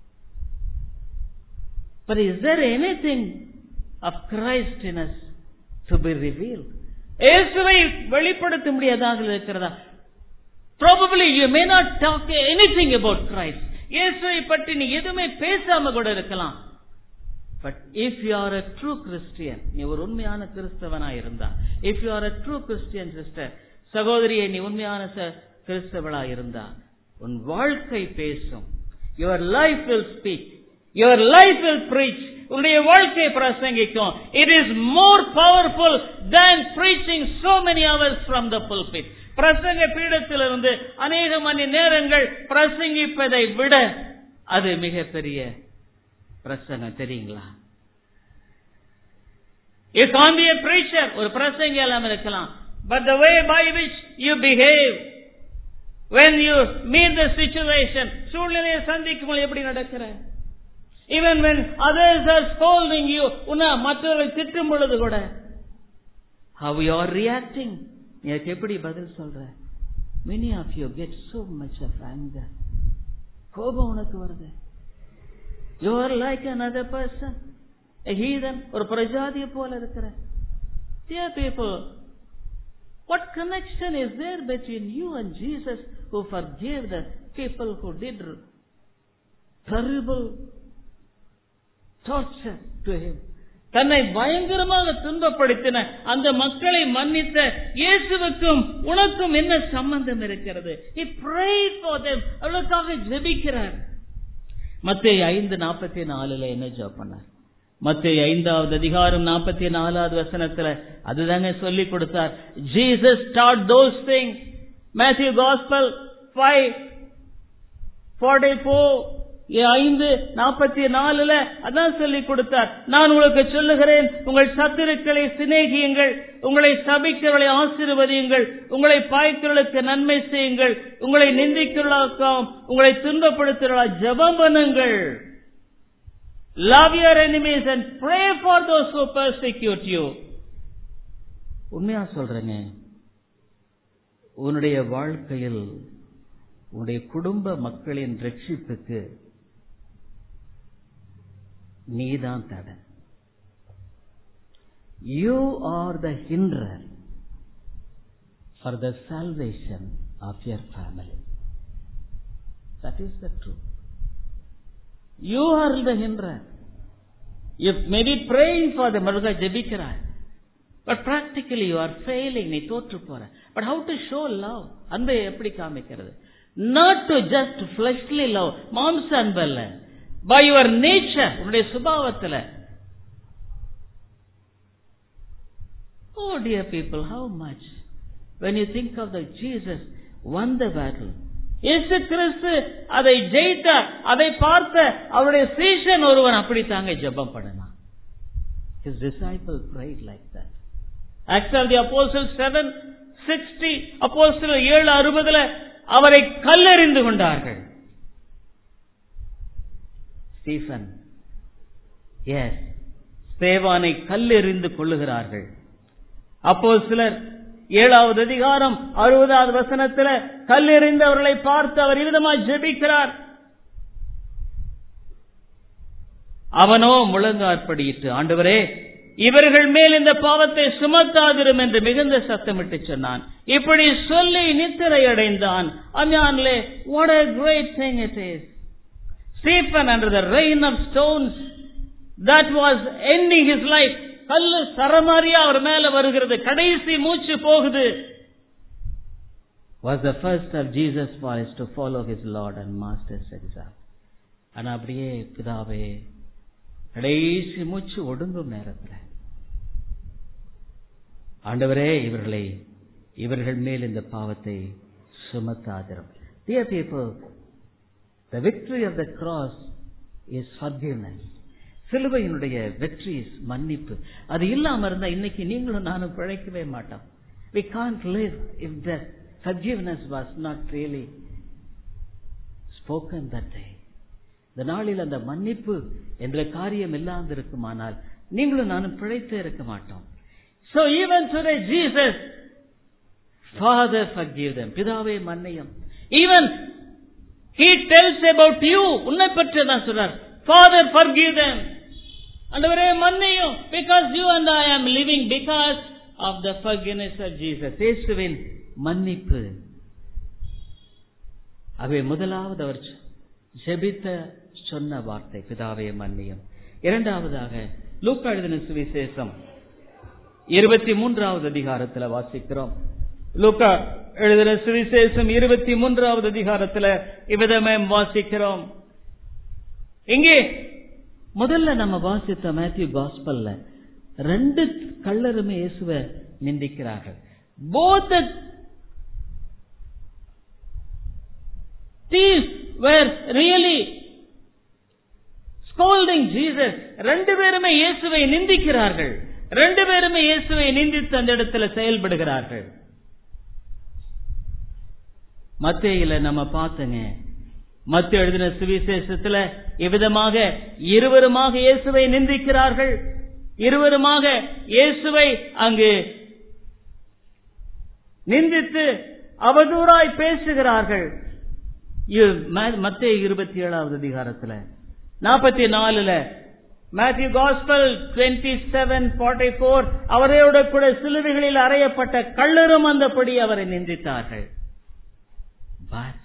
But is there anything of Christ in us to be revealed? இயேசுவை வெளிப்படுத்த முடியாதாக இருக்கிறதா? Probably you may not talk anything about Christ. இயேசுவை பற்றி நீ எதுவுமே பேசாம கூட இருக்கலாம். But if you are a true Christian, நீ ஒரு உண்மையான கிறிஸ்தவனா இருந்தா, if you are a true Christian sister, சகோதரியை நீ உண்மையான கிறிஸ்தவளா இருந்தா, உன் வாழ்க்கை பேசும். Your life will speak. Your life will preach. உன்னுடைய வாழ்க்கை பிரசங்கிக்கும். It is more powerful than preaching so many hours from the pulpit. பிரசங்க பீடத்திலிருந்து அநேக மணி நேரங்கள் பிரசங்கிப்பதை விட அது மிகப்பெரிய பிரசங்கம், தெரியுங்களா? You can't be a preacher, ஒரு பிரசங்கி எல்லாம் இருக்கலாம். But the way by which you behave when you meet the situation, சூழ்நிலையை சந்திக்கும் போது எப்படி நடக்கிற? Even when others are scolding you, உன்னை மற்றவர்கள் திட்டும் பொழுது கூட, how you are reacting, நீ எப்படி பதில் சொல்ற? Many of you get so much of anger. கோபம் உனக்கு வருது. You are like another person, a heathen, ஒரு பிரஜாதிய போல இருக்கிற. Dear people, what connection is there between you and Jesus, who forgave the people who did terrible torture to him? தன்னை பயங்கரமாக துன்பப்படுத்தின அந்த மக்களை மன்னித்த இயேசுவுக்கும் உனக்கும் என்ன சம்பந்தம் இருக்கிறது? He prayed for them. அவளுக்காக ஜெபிக்கிறார். மத்தேயு 5:44 என்ன ஜெபம் பண்ணார்? மத்தேயு 5வது அதிகாரம் 44வது வசனத்துல அதுதாங்க சொல்லி கொடுத்தார். Jesus taught those things. Matthew Gospel 5:44 5:44 அதான் சொல்லி கொடுத்தார். நான் உங்களுக்கு சொல்லுகிறேன், உங்கள் சத்துருக்களை சிநேகியுங்கள், உங்களை சபிக்கிறவர்களை ஆசீர்வதியுங்கள், உங்களை பாய்க்கிறவர்களுக்கு நன்மை செய்யுங்கள், உங்களை நிந்திக்கிறவர்களுக்கும் உங்களை துன்பப்படுத்துகிறவர்களால் ஜெபம் பண்ணுங்கள். Love your enemies and pray for those who persecute you. உண்மையா சொல்றேங்க, உன்னுடைய வாழ்க்கையில் உன்னுடைய குடும்ப மக்களின் ரட்சிப்புக்கு நீதான் தடை. You are the hindrance for the salvation of your family. That is the truth. You are the hindrance. You may be praying for them, ஜெபிக்கிறாய், but practically you are failing. நீ தோற்று போற. But how to show love? அன்பை எப்படி காமிக்கிறது? Not to just fleshly love, மாம்ச அன்பு அல்ல, by your nature, உன்னுடைய சுபாவத்துல. Oh dear people, how much when you think of the Jesus won the battle. இயேசு கிறிஸ்து அதை ஜெயித்தார். அதை பார்த்த அவருடைய சீஷன் ஒருவன் அப்படித்தாங்க ஜெபம் பண்ணான். His disciples prayed like that. Acts of the Apostles 7:60, அப்போஸ்தலர் 7:60 அவரை கல்லெறிந்து கொண்டார்கள். ஸ்டீபன், எஸ், ஸ்தேவானை கல்லெறிந்து கொள்ளுகிறார்கள். அப்போஸ்தலர் 7வது அதிகாரம் 60வது வசனத்தில் கல்லெறிந்தவர்களை பார்த்து அவர் விதமாய் ஜெபிக்கிறார். அவனோ முழங்காற்படியிட்டு, ஆண்டவரே, இவர்கள் மேல் இந்த பாவத்தை சுமத்தாதிரும் என்று மிகுந்த சத்தமிட்டு சொன்னான். இப்படி சொல்லி நித்திரை அடைந்தான். What a great thing it is. Stephen, under the rain of stones that was ending his life, கல்லு சரமாரியா அவர் மேல வருகிறது, கடைசி மூச்சு போகுது, was the first of Jesus' boys to follow his Lord and Master's example. ஆனா அப்படியே பிதாவே, கடைசி மூச்சு ஒடுங்கும் நேரத்தில், ஆண்டவரே, இவர்கள் மேல் இந்த பாவத்தை சுமத்தாதிரும். Dear people, the victory of the cross is forgiveness. சிலுவையினுடைய வெற்றி மன்னிப்பு. அது இல்லாம இருந்தா இன்னைக்கு நீங்களும் நானும் பிழைக்கவே மாட்டோம். We can't live if that forgiveness was not really spoken that day. இந்த நாளில் அந்த மன்னிப்பு என்ற காரியம் இல்லாமல் இருக்குமானால் நீங்களும் நானும் பிழைத்தே இருக்க மாட்டோம். So even today Jesus, Father forgive them, பிதாவே மன்னியும். Even he tells about you, உன்னை பற்றி தான் சொல்றார், Father forgive them, ஆண்டவரே மன்னியும், because you and I am living because of the forgiveness of Jesus. இயேசுவின் மன்னிப்பு. அவை முதலாவது அவர் ஜெபித்த சொன்ன வார்த்தை, பிதாவே மன்னியும். இரண்டாவதாக லூக்கா எழுதின சுவிசேஷம் 23வது அதிகாரத்தில் வாசிக்கிறோம். லூக்கா எழுதின சுவிசேஷம் 23வது அதிகாரத்தில் இவ்விதமே வாசிக்கிறோம். இங்கே முதல்ல நம்ம வாசித்த மேத்யூ காஸ்பல்ல 2 கள்ளருமே இயேசுவை நிந்திக்கிறார்கள். Both the thieves were really scolding Jesus. 2 பேருமே இயேசுவை நிந்திக்கிறார்கள். 2 பேருமே இயேசுவை நிந்தித்து அந்த இடத்துல செயல்படுகிறார்கள். மத்தேயுல நம்ம பார்த்தங்க, மத்தேயு எழுதின சுவிசேஷத்துல இவ்விதமாக இருவருமாக இயேசுவை நிந்திக்கிறார்கள். இருவருமாக இயேசுவை அங்கு நிந்தித்து அவதூறாய் பேசுகிறார்கள். மத்தேயு 27வது அதிகாரத்துல 44 மேத்யூ காஸ்பல் 27:44 அவரோட கூட சிலுவைகளில் அறையப்பட்ட கள்ளரும் அந்தபடி அவரை நிந்தித்தார்கள். பட்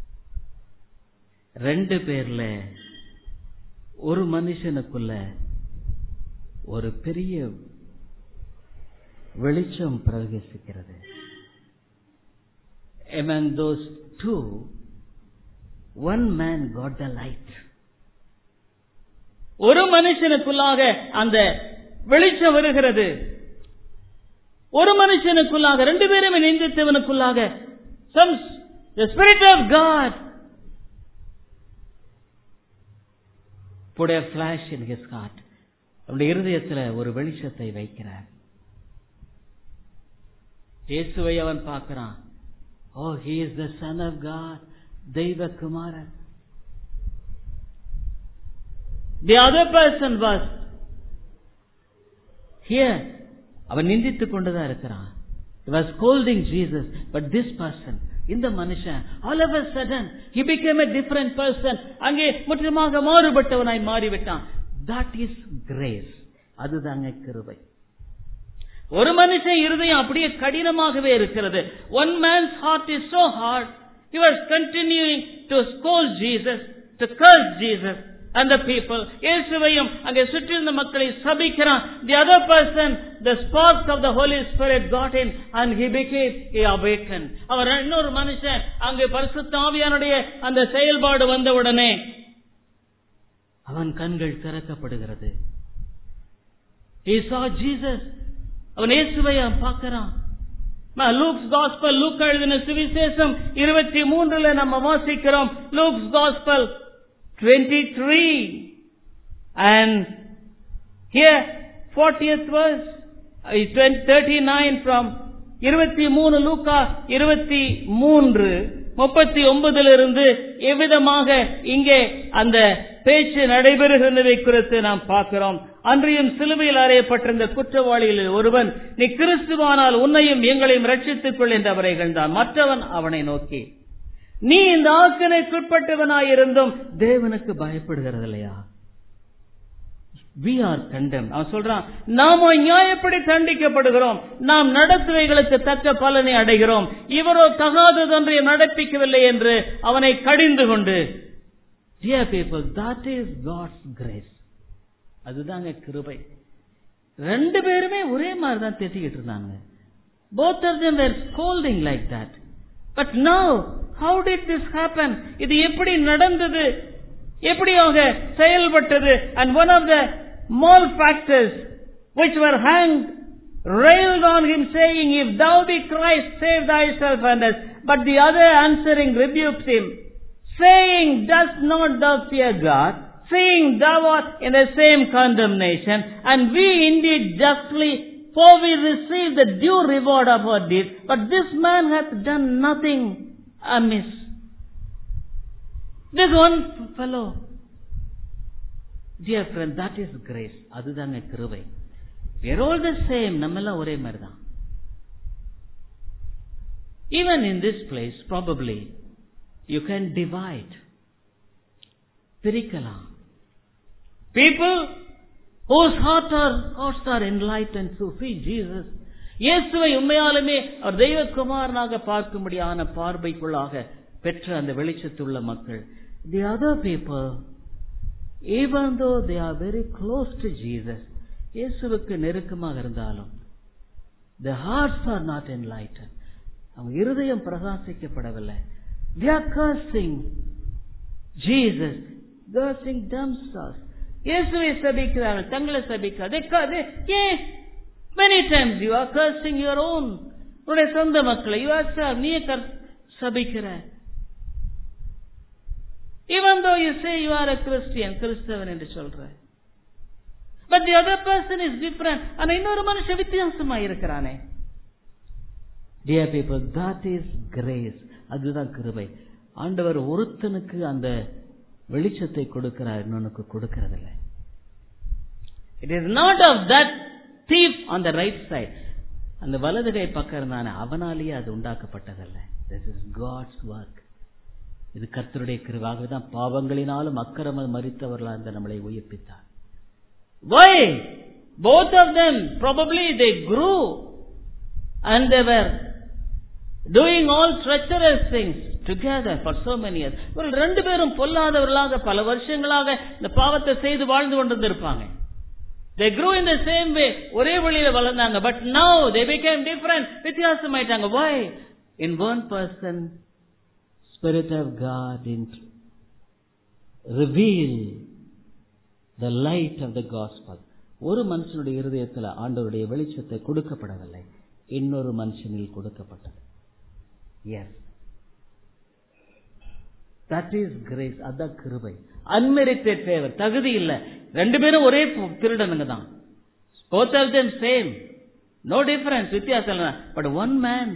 2 பேர்ல ஒரு மனுஷனுக்குள்ள ஒரு பெரிய வெளிச்சம் பிரவேசிக்கிறது. Among those two, one man got the light. ஒரு மனுஷனுக்குள்ளாக அந்த வெளிச்சம் வருகிறது. ஒரு மனுஷனுக்குள்ளாக, 2 பேரும் நிந்தித்தவனுக்குள்ளாக the Spirit of God put a flash in his heart. அவருடைய இருதயத்தில் ஒரு வெளிச்சத்தை வைக்கிறார். இயேசுவை அவன் பார்க்கிறான். Oh, he is the Son of God, தெய்வ குமாரன். The other person was here. அவன் நிந்தித்துக் கொண்டுதான் இருக்கிறான். He was scolding Jesus, but this person, இந்த மனுஷன், all of a sudden he became a different person. அங்கே முற்றிலுமாக மாறுபட்டவனாய் மாறிவிட்டான். That is grace. அதுதாங்க கிருபை. ஒரு மனுஷன் இருதயம் அப்படியே கடினமாகவே இருக்கிறது. One man's heart is so hard. He was continuing to scold Jesus, to curse Jesus and the people. இயேசுவையும் அங்கே சுற்றியிருந்த மக்களை சபிக்கிறான். The other person, the spark of the Holy Spirit got in and he became awakened. அவர் இன்னொரு மனுஷன் அங்கே பரிசுத்த ஆவியானுடைய அந்த செயல்பாடு வந்தவுடனே அவன் கண்கள் திறக்கப்படுகிறது. He saw Jesus. அவன் இயேசுவை பார்க்கிறான். லூக்ஸ் காஸ்பல், லூக்கா எழுதின சுவிசேஷம் 23 நம்ம வாசிக்கிறோம். Luke's gospel 23 and here 40th verse 39 from 23 லூக்கா 23:39 இருந்து எவ்விதமாக இங்கே அந்த பேச்சு நடைபெறுகின்றதை குறித்து நாம் பார்க்கிறோம். அன்றையும் சிலுவையில் அறையப்பட்டிருந்த குற்றவாளிகளில் ஒருவன், நீ கிறிஸ்துவானால் உன்னையும் எங்களையும் ரட்சித்துக் கொள் என்று அவரை இகழ்ந்தான். மற்றவன் அவனை நோக்கி, நீ இந்த ஆக்கினைக்குட்பட்டவனாயிருந்தும் தேவனுக்கு பயப்படுகிறது இல்லையா? We are condemned. அவன் சொல்றான், நாம நியாயப்படி தண்டிக்கப்படுகிறோம், நாம் நடத்துவைகளுக்கு தக்க பலனை அடைகிறோம், இவரோ தகாததொன்றை நடப்பிக்கவில்லை என்று அவனை கடிந்து கொண்டு. Dear people, that is God's grace. அதுதாங்க கிருபை. 2 பேருமே ஒரே மாதிரி தான் திட்டிக்கிட்டு இருந்தாங்க. Both of them were scolding like that. But now, how did this happen? இது எப்படி நடந்தது? எப்படியாக செயல்பட்டது? And one of the malefactors which were hanged railed on him saying, if thou be Christ, save thyself and us. But the other answering rebuked him, saying, dost not thou fear God, seeing thou art in the same condemnation, and we indeed justly, for we receive the due reward of our deeds, but this man hath done nothing amiss. This one fellow, dear friend, that is grace. அதுதாங்க கிருபை. We are all the same. நம்மெல்லாம் ஒரே மாதிரி தான். Even in this place, probably, you can divide. பிரிக்கலாம். People whose hearts are enlightened to see Jesus. இயேசுவை உண்மையாலுமே அவர் தெய்வகுமாரனாக பார்க்கும்படியான பார்வைக்குள்ளாக பெற்ற அந்த வெளிச்சத்துள்ள மக்கள். The other people, even though they are very close to Jesus, இயேசுவுக்கு நெருக்கமாக இருந்தாலும், their hearts are not enlightened. அவங்க இருதயம் பிரகாசிக்கப்படவில்லை. They are cursing Jesus, cursing themselves. இயேசுவை சபிக்கிறார்கள், தங்களை சபிக்கிறார்கள். Many times you are cursing your own, உன்னுடைய சொந்த மக்களை. You are நீ சபிக்கிற. Even though you say you are a Christian, கிறிஸ்தவன் என்று சொல்ற. But the other person is different. ஆனா இன்னொரு மனுஷன் வித்தியாசமா இருக்கிறானே. Dear people, that is grace. அதுதான் கிருபை. ஆண்டவர் ஒருத்தனுக்கு அந்த வெளிச்சத்தை கொடுக்கிறார், இன்னொன்னுக்கு கொடுக்கிறதில்லை. It is not of that thief on the right side. அந்த வலது கை பக்கம் இருந்தானே, அவனாலேயே அது உண்டாக்கப்பட்டதல்ல. This is God's work. இது கர்த்தருடைய கிருபை. தான் பாவங்களினாலும் அக்கிரமம் மரித்தவர்களா இந்த நம்மளை உயிர்ப்பித்தார். Why? Both of them probably they grew and they were doing all treacherous things together for so many years. ஒரு 2 பேரும் பொல்லாதவர்களாக பல வருஷங்களாக இந்த பாவத்தை செய்து வாழ்ந்து கொண்டிருப்பாங்க. They grew in the same way. ஒரே வழியில வளர்ந்தாங்க. But now they became different. வித்தியாசமாயிட்டாங்க. Why? In one person, Spirit of God didn't reveal the light of the gospel. ஒரு மனுஷனுடைய இருதயத்தில் ஆண்டவருடைய வெளிச்சத்தை கொடுக்கப்படவில்லை, இன்னொரு மனுஷனில் கொடுக்கப்பட்டது. Yes, that is grace. அதான் கிருபை. Unmerited favor, தகுதி இல்ல. ரெண்டு பேரும் ஒரே திருடனுங்க தான். Both of them same, no difference, வித்தியாசம் இல்ல. But one man,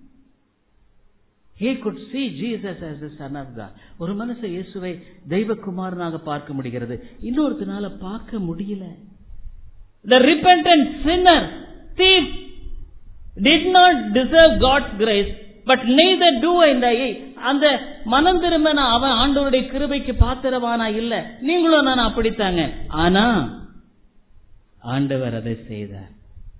he could see Jesus as the Son of God. ஒரு மனுஷன் இயேசுவை தெய்வகுமாரனாக பார்க்க முடிகிறது, இன்னொருத்தனால பார்க்க முடியல. The repentant sinner, thief, did not deserve God's grace, but neither do I. அந்த மனம் திரும்பின அவன் ஆண்டவருடைய கிருபைக்கு பாத்திரவானா இல்ல. நீங்களும் நான் அப்படித்தாங்க. ஆனா ஆண்டவர் அதை செய்தார்.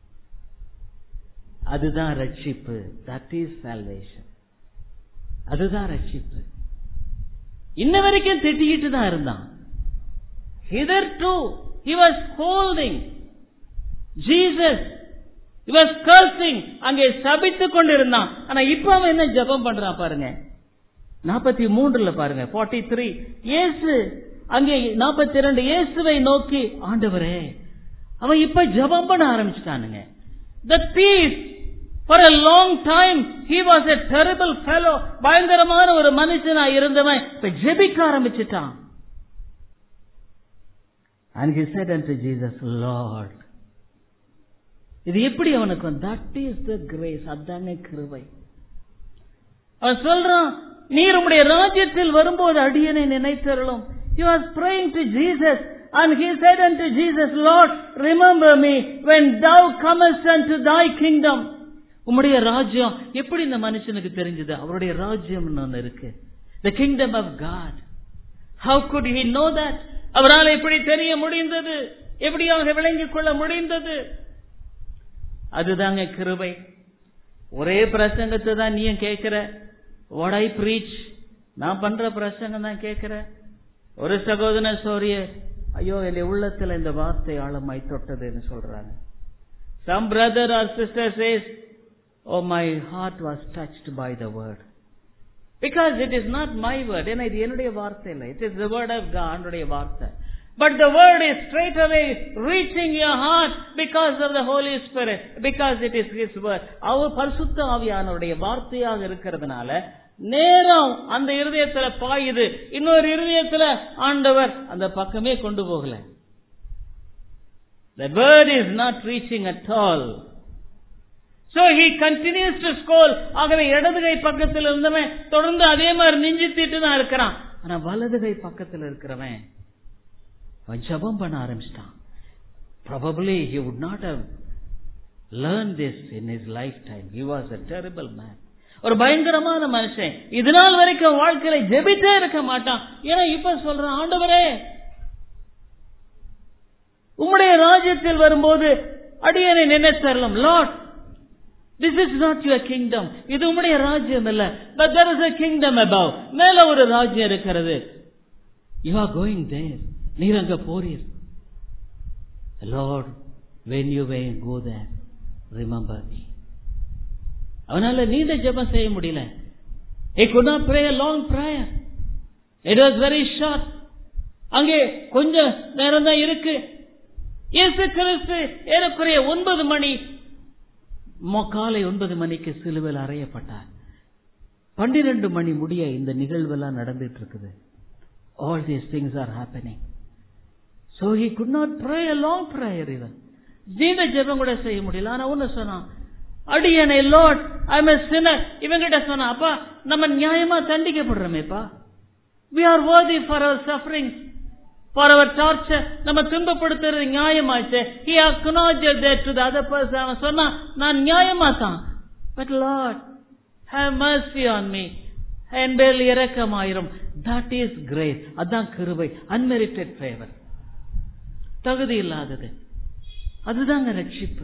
அதுதான் ரட்சிப்பு. That is salvation. அதுதான் ரட்சிப்பு. இன்ன வரைக்கும் திட்டிக்கிட்டு தான் இருந்தான். Hitherto he was holding Jesus, he was cursing, அங்கே சபித்துக் கொண்டிருந்தான். ஆனா இப்ப அவன் என்ன ஜெபம் பண்றான் பாருங்க. 43 பாருங்க, 43. இயேசு அங்கே 42, இயேசுவை நோக்கி ஆண்டவரே. அவன் இப்ப ஜெபம் பண்ண ஆரம்பிச்சுட்டானுங்க. The thief, for a long time he was a terrible fellow, பயங்கரமான ஒரு மனுஷனா இருந்தவன் இப்ப ஜெபிக்க ஆரம்பிச்சிட்டான். And he said unto Jesus, Lord. இது எப்படி அவனுக்கு? that is the grace. அதானே கிருபை. அவன் சொல்றான், நீர் உம்முடைய ராஜ்யத்தில் வரும்போது அடியனை நினைத்தருளும். He was praying to Jesus and he said unto Jesus, Lord, remember me when thou comest unto thy kingdom. உம்முடைய ராஜ்யம் எப்படி இந்த மனுஷனுக்கு தெரிஞ்சது? அவருடைய ராஜ்யம் ஒன்னு இருக்கு, the kingdom of God. How could he know that? அவரால் எப்படி தெரிய முடிந்தது? எப்படியாக விளங்கிக் கொள்ள முடிந்தது? அதுதாங்க கிருபை. ஒரே பிரசங்கத்தை தான் நீயும் கேட்கிற. What I preach, நான் பண்ற பிரசங்கம் தான் கேட்கிற. ஒரு சகோதரன சோரிய, ஐயோ என் உள்ளத்துல இந்த வார்த்தை ஆழமாய் தொட்டதுன்னு சொல்றாங்க. Some brother or sister says, oh my heart was touched by the word. Because it is not my word. ஏன்னா இது என்னுடைய வார்த்தை இல்லை, it is the word of God, என்னுடைய வார்த்தை. But the word is straight away reaching your heart because of the Holy Spirit, because it is His word. அவர் பரிசுத்த ஆவியானவருடைய வார்த்தையாக இருக்கிறதுனால நேரம் அந்த இருதயத்துல பாயுது. இன்னொரு இருதயத்துல ஆண்டவர் அந்த பக்கமே கொண்டு போகல. The word is not reaching at all. So he continues to scold. ஆகவே இடதுகை பக்கத்தில் இருந்தவன் தொடர்ந்து அதே மாதிரி நெஞ்சித்திட்டு தான் இருக்கிறான். ஆனா வலதுகை பக்கத்தில் இருக்கிறவன் அவன் ஜெபம் பண்ண ஆரம்பிச்சிட்டான். Probably he would not have learned this in his lifetime. He was a terrible man. ஒரு பயங்கரமான மனுஷன். இதனால் வரைக்கும் வாழ்க்கையில ஜெபித்தே இருக்க மாட்டான். ஏன்னா இப்ப சொல்றான், ஆண்டவரே உம்முடைய ராஜ்யத்தில் வரும்போது அடியனை நினைத்தருளும். Lord, this is not your kingdom. இது உம்முடைய ராஜ்யம் இல்ல. But there is a kingdom above. மேல ஒரு ராஜ்யம் இருக்கிறது. You are going there. நீர் அங்க போறீர். Lord, when you go there, remember me. அவனால நீண்ட ஜெபம் செய்ய முடியல. He could not pray a long prayer. It was very short. அங்கே கொஞ்ச நேரம் தான் இருக்கு. இயேசு கிறிஸ்து ஏறக்குறைய 9 மணி, காலை 9 மணிக்கு சிலுவையில் அறையப்பட்டார். 12 மணி முடிய இந்த நிகழ்வெல்லாம் நடந்துட்டு இருக்குது. All these things are happening. So he could not pray a long prayer even. நீண்ட ஜெபம் கூட செய்ய முடியல. ஆனா ஒன்னு சொன்னான், அடியனை lord, I am a sinner. இவங்கிட்ட சொன்னா, அப்பா நம்ம நியாயமா தண்டிக்கப்படுறோமேப்பா. We are worthy for our sufferings, for our torture. நம்ம துன்பப்படுத்துறது நியாயமாச்சு. He acknowledged that to the other person. அவன் சொன்னா, நான் நியாயமா தான். But Lord, have mercy on me. என் மேல் இரக்கமாயிரும். That is grace. அதான் கிருபை. Unmerited favor. தகுதி இல்லாதது. அதுதாங்க ரட்சிப்பு.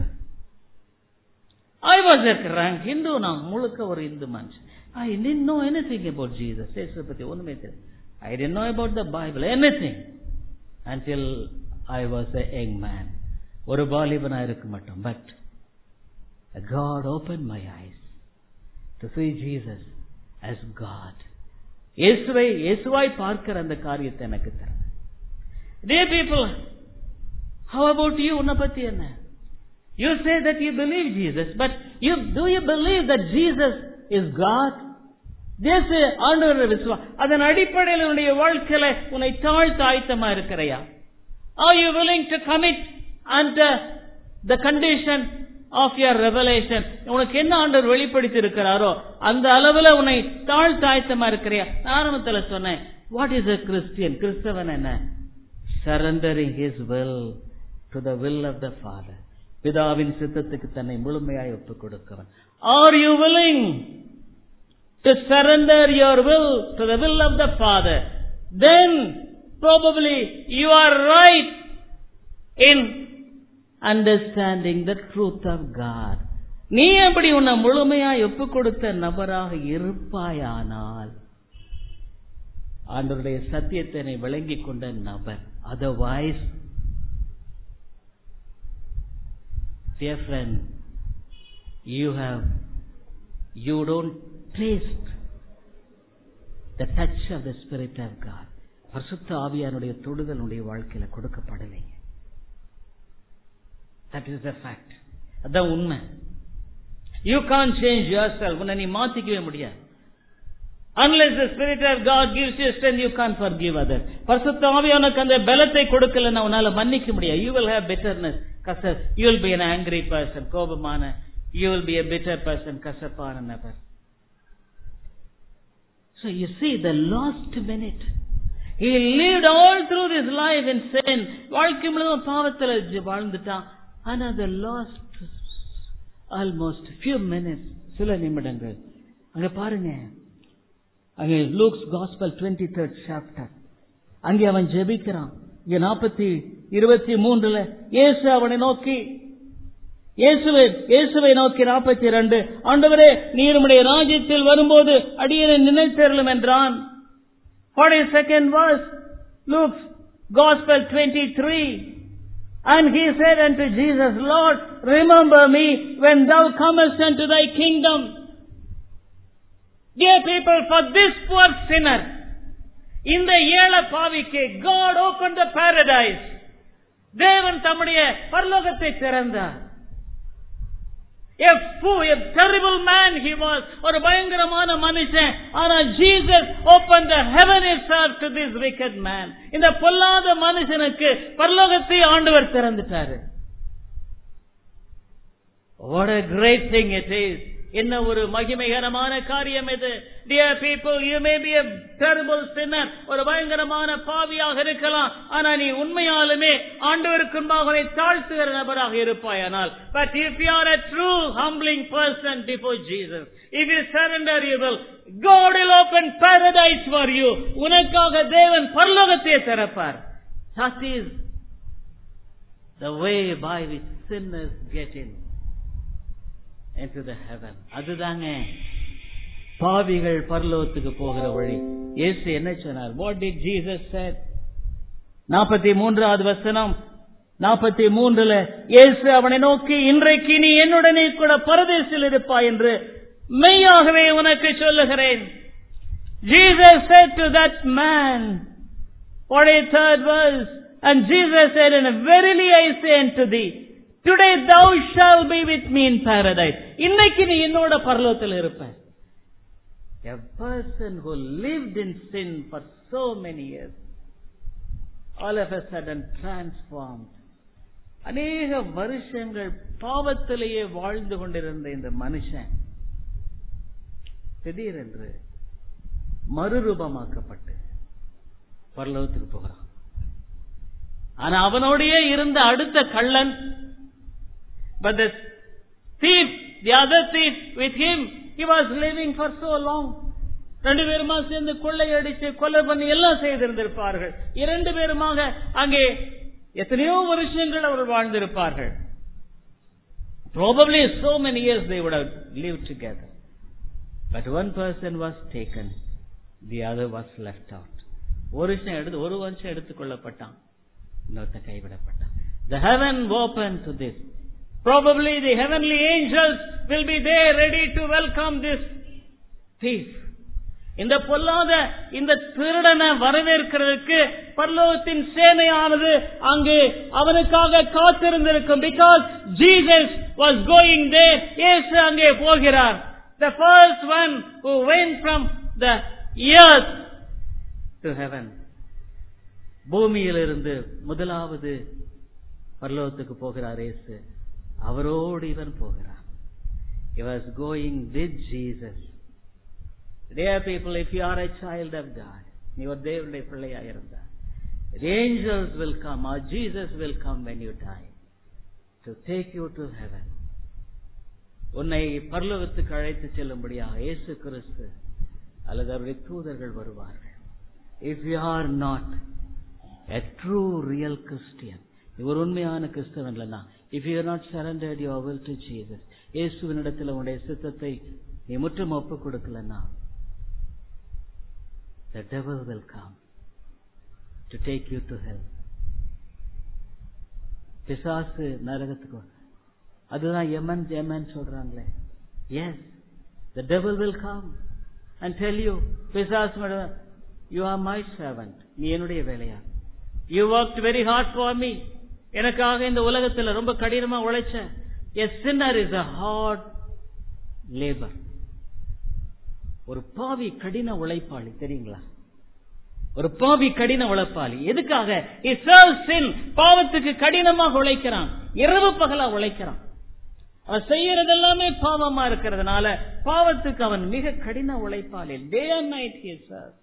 I was a rank Hindu. நான் முழுக்க ஒரு இந்து மனுஷன். I didn't know anything about Jesus. இயேசு பத்தி ஒண்ணுமே தெரியாது. I didn't know about the Bible, anything, until I was a young man. ஒரு வாலிபனா இருக்க மாட்டோம். But God opened my eyes to see Jesus as God. இயேசுவாய் பார்க்கிற அந்த காரியத்தை எனக்கு தர. Dear people, how about you? உன்னை பத்தி என்ன? You say that you believe Jesus, but do you believe that Jesus is God? தேச ஆண்டவர் விசுவாசம், அதன் அடிப்படையில் உன்னுடைய வாழ்க்கையில உன்னை தாழ்த்த ஆயத்தமா இருக்கிறையா? Are you willing to commit under the condition of your revelation? உனக்கு என்ன ஆண்டவர் வெளிப்படுத்தி இருக்கிறாரோ அந்த அளவுல உன்னை தாழ்த்த ஆயத்தமா இருக்கிறையா? ஆரம்பத்துல சொன்னேன், what is a Christian? கிறிஸ்தவன் என்ன? Surrendering his will to the will of the Father. பிதாவின் சித்தத்துக்கு தன்னை முழுமையாய் ஒப்புக் கொடுக்கிறவன். Are you willing to surrender your will to the will of the Father? Then probably you are right in understanding the truth of God. நீ எப்படி உன்னை முழுமையாய் ஒப்புக் கொடுத்த நபராக இருப்பாயானால் ஆண்டவருடைய சத்தியத்தை விளங்கிக் கொண்ட நபர். Otherwise, dear friend, you don't taste the touch of the Spirit of God. பரிசுத்த ஆவியானுடைய தொடுதல் உடைய வாழ்க்கையில கொடுக்கப்படலைங்க. That is the fact. அதான் உண்மை. You can't change yourself. உன்னை நீ மாத்திக்கவே முடியாது. Unless the Spirit of God gives you strength, you can't forgive others. பரிசுத்த ஆவியானவருக்கு அந்த பலத்தை கொடுக்கலன்னா உன்னால மன்னிக்க முடியாது. You will have bitterness. You will be an angry person. கோபமான. You will be a bitter person. கசப்பான நபர். So you see, the last minute, he lived all through his life in sin. வாழ்க்கை முழுவதும் பாவத்தில் வாழ்ந்துட்டான். ஆனா the last almost few minutes, சில நிமிடங்கள், அங்க பாருங்க, அங்க Luke's Gospel 23rd chapter, அங்கே அவன் ஜெபிக்கிறான். இங்க 23:23 இயேசு அவனை நோக்கி, இயேசுவை நோக்கி 42, ஆண்டவரே நீர் உம்முடைய ராஜ்யத்தில் வரும்போது அடியேனை நினைத்தருளும் என்றான். 42nd verse, Luke's Gospel 23. And he said unto Jesus, Lord, remember me when thou comest into thy kingdom. Dear people, for this poor sinner, இந்த ஏழை பாவிக்கு God opened the paradise. தேவன் தம்முடைய பரலோகத்தை திறந்தார். A terrible man he was. ஒரு பயங்கரமான மனுஷன். ஆனால் Jesus opened the heaven itself to this wicked man. இந்த பொல்லாத மனுஷனுக்கு பரலோகத்தை ஆண்டவர் திறந்துட்டாரு. What a great thing it is. என்ன ஒரு மகிமைகரமான காரியம் இது. Dear people, you may be a terrible sinner. ஒரு பயங்கரமான பாவியாக இருக்கலாம். ஆனா நீ உண்மையாலுமே ஆண்டவருக்கு முன்பாக தாழ்த்துகிற நபராக இருப்பாயானால். But if you are a true humbling person before Jesus, if you surrender your will, God will open paradise for you. உனக்காக தேவன் பரலோகத்தை திறப்பார். That is the way by which sinners get into the heaven. அதுதாங்க பாவிகள் பரலோகத்துக்கு போகிற வழி. இயேசு என்ன சொன்னார்? What did Jesus said? 43வது வசனம், 43 இயேசு அவனை நோக்கி, இன்றைக்கு நீ என்னுடனே கூட பரதேசில் இருப்பாய் என்று மெய்யாகவே உனக்கு சொல்லுகிறேன். Jesus said to that man, 43rd verse, and Jesus said, and verily I say unto thee, today thou shalt be with me in paradise. இன்னைக்கு நீ என்னோட பரலோகத்தில் இருப்பாய். A person who lived in sin for so many years, all of a sudden transformed. அநேக வருஷங்கள் பாவத்திலேயே வாழ்ந்து கொண்டிருந்த இந்த மனுஷன் திடீரென்று மறுரூபமாக்கப்பட்டு பரலோகத்துக்கு போகிறான். ஆனா அவனோடையே இருந்த அடுத்த கள்ளன், but the thief, the other thief with him, he was living for so long. ரெண்டு பேருமா சேர்ந்து கொள்ளையடிச்சு கொலை பண்ணி எல்லாம் செய்திருந்திருப்பார்கள். இரண்டு பேருமாக அங்கே எத்தனையோ வருஷங்கள் அவர்கள் வாழ்ந்திருப்பார்கள். Probably so many years they would have lived together. But one person was taken, the other was left out. ஒரு வருஷம் எடுத்துக் கொள்ளப்பட்டான், இன்னொருத்த கைவிடப்பட்டான். The heaven opened to this. Probably the heavenly angels will be there ready to welcome this thief. இந்த பொல்லாத இந்த திருடனை வரவேற்கிறதுக்கு பரலோகத்தின் சேனையானது அங்கு அவனுக்காக காத்திருந்திருக்கும். Because Jesus was going there. இயேசு அங்கே போகிறார். The first one who went from the earth to heaven. பூமியிலிருந்து முதலாவது பரலோகத்துக்கு போகிறார் இயேசு. அவரோடு இவன் போகிறான். He was going with Jesus. Dear people, if you are a child of God, நீ ஒரு தேவனுடைய பிள்ளையாக இருந்தார், the angels will come, or Jesus will come when you die to take you to heaven. உன்னை பரலோகத்துக்கு அழைத்து செல்லும்படியாக இயேசு கிறிஸ்து அல்லது அவருடைய தூதர்கள் வருவார்கள். If you are not a true real Christian, ஒரு உண்மையான கிறிஸ்தவன் இல்லைன்னா, if you are not surrendered your will to Jesus, இயேசுவினிடத்தில் உன்னுடைய சித்தத்தை நீ முற்றும் ஒப்புக் கொடுக்கலன்னா, the devil will come to take you to hell. பிசாசு நரகத்துக்கு, அதுதான் எமன் சொல்றாங்களே. Yes, the devil will come and tell you, பிசாசு, you are my servant, நீ என்னுடைய வேலையா, you worked very hard for me, எனக்காக இந்த உலகத்துல ரொம்ப கடினமா உழைச்ச. A sinner is a hard labor. ஒரு பாவி கடின உழைப்பாளி, தெரியுங்களா? ஒரு பாவி கடின உழைப்பாளி. எதுக்காக? He serves sin. பாவத்துக்கு கடினமாக உழைக்கிறான், இரவு பகலா உழைக்கிறான். அவன் செய்யறதெல்லாமே பாவமா இருக்கிறதுனால பாவத்துக்கு அவன் மிக கடின உழைப்பாளி. Day and night he serves.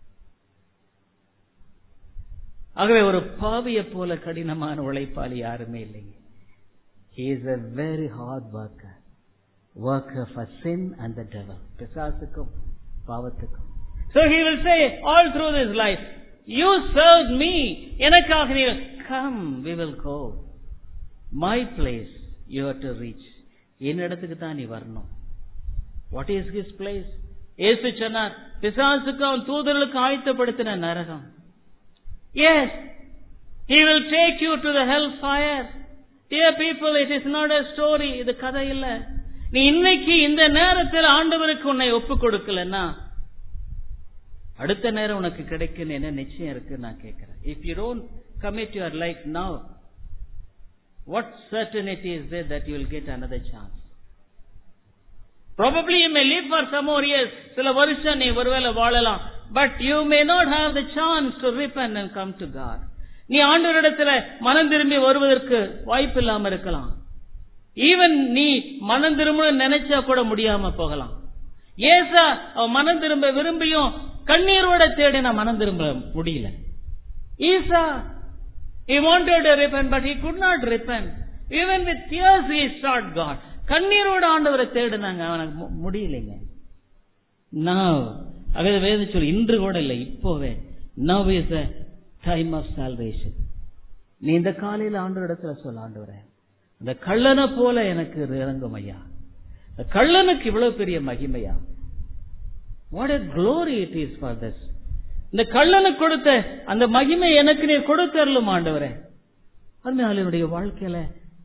ஆகவே ஒரு பாவியை போல கடினமான உழைப்பாளி யாருமே இல்லைங்க. He is a very hard worker for sin and the devil. பிசாசுக்கும் பாவத்துக்கும். So he will say all through his life, you served me, எனக்காக நீ come, we will go. My place you have to reach. என்னிடத்துக்கு தான் நீ வரணும். What is his place? இயேசு சொன்னார், பிசாசுக்கு அவன் தூதர்களுக்கு ஆயத்தப்படுத்தின நரகம். Yes, he will take you to the hell fire. Dear people, it is not a story. இது கதை இல்ல. நீ இன்னைக்கு இந்த நேரத்தில் ஆண்டவருக்கு உன்னை ஒப்பு கொடுக்கலன்னா அடுத்த நேரம் உனக்கு கிடைக்கும் என்ன நிச்சயம் இருக்கு நான் கேட்கிறேன். If you don't commit your life now, what certainty is there that you will get another chance? Probably you may live for some more years. சில வருஷம் நீ ஒருவேளை வாழலாம். But you may not have the chance to repent and come to God. நீ ஆண்டவரிடத்துல மனம் திரும்பி வருவதற்கு வாய்ப்பு இல்லாம இருக்கலாம். ஈவன் நீ மனம் திரும்ப நினைச்சா கூட முடியாம போகலாம். ஏசா மனம் திரும்ப விரும்பியும் கண்ணீரோட தேடி நான் மனம் திரும்ப முடியல. ஈசா he wanted to repent but he could not repent. Even with tears he sought God. கண்ணீரோட ஆண்டவரை தேடினாங்க, அவனுக்கு முடியலைங்க. Now அகத வேதம் சொல்லி இன்று கூட இல்லை, இப்போவே now is the time of salvation. நீ இந்த காலையில் ஆண்டவரிடத்துல சொல்ல, ஆண்டவரே இந்த கள்ளனை போல எனக்கு இறங்கும் ஐயா, இந்த கள்ளனுக்கு இவ்வளவு பெரிய மகிமையா, what a glory it is for this. இந்த கள்ளனுக்கு கொடுத்த அந்த மகிமை எனக்கு நீ கொடுத்தரலும் ஆண்டவரே. அருமையாளனுடைய வாழ்க்கையில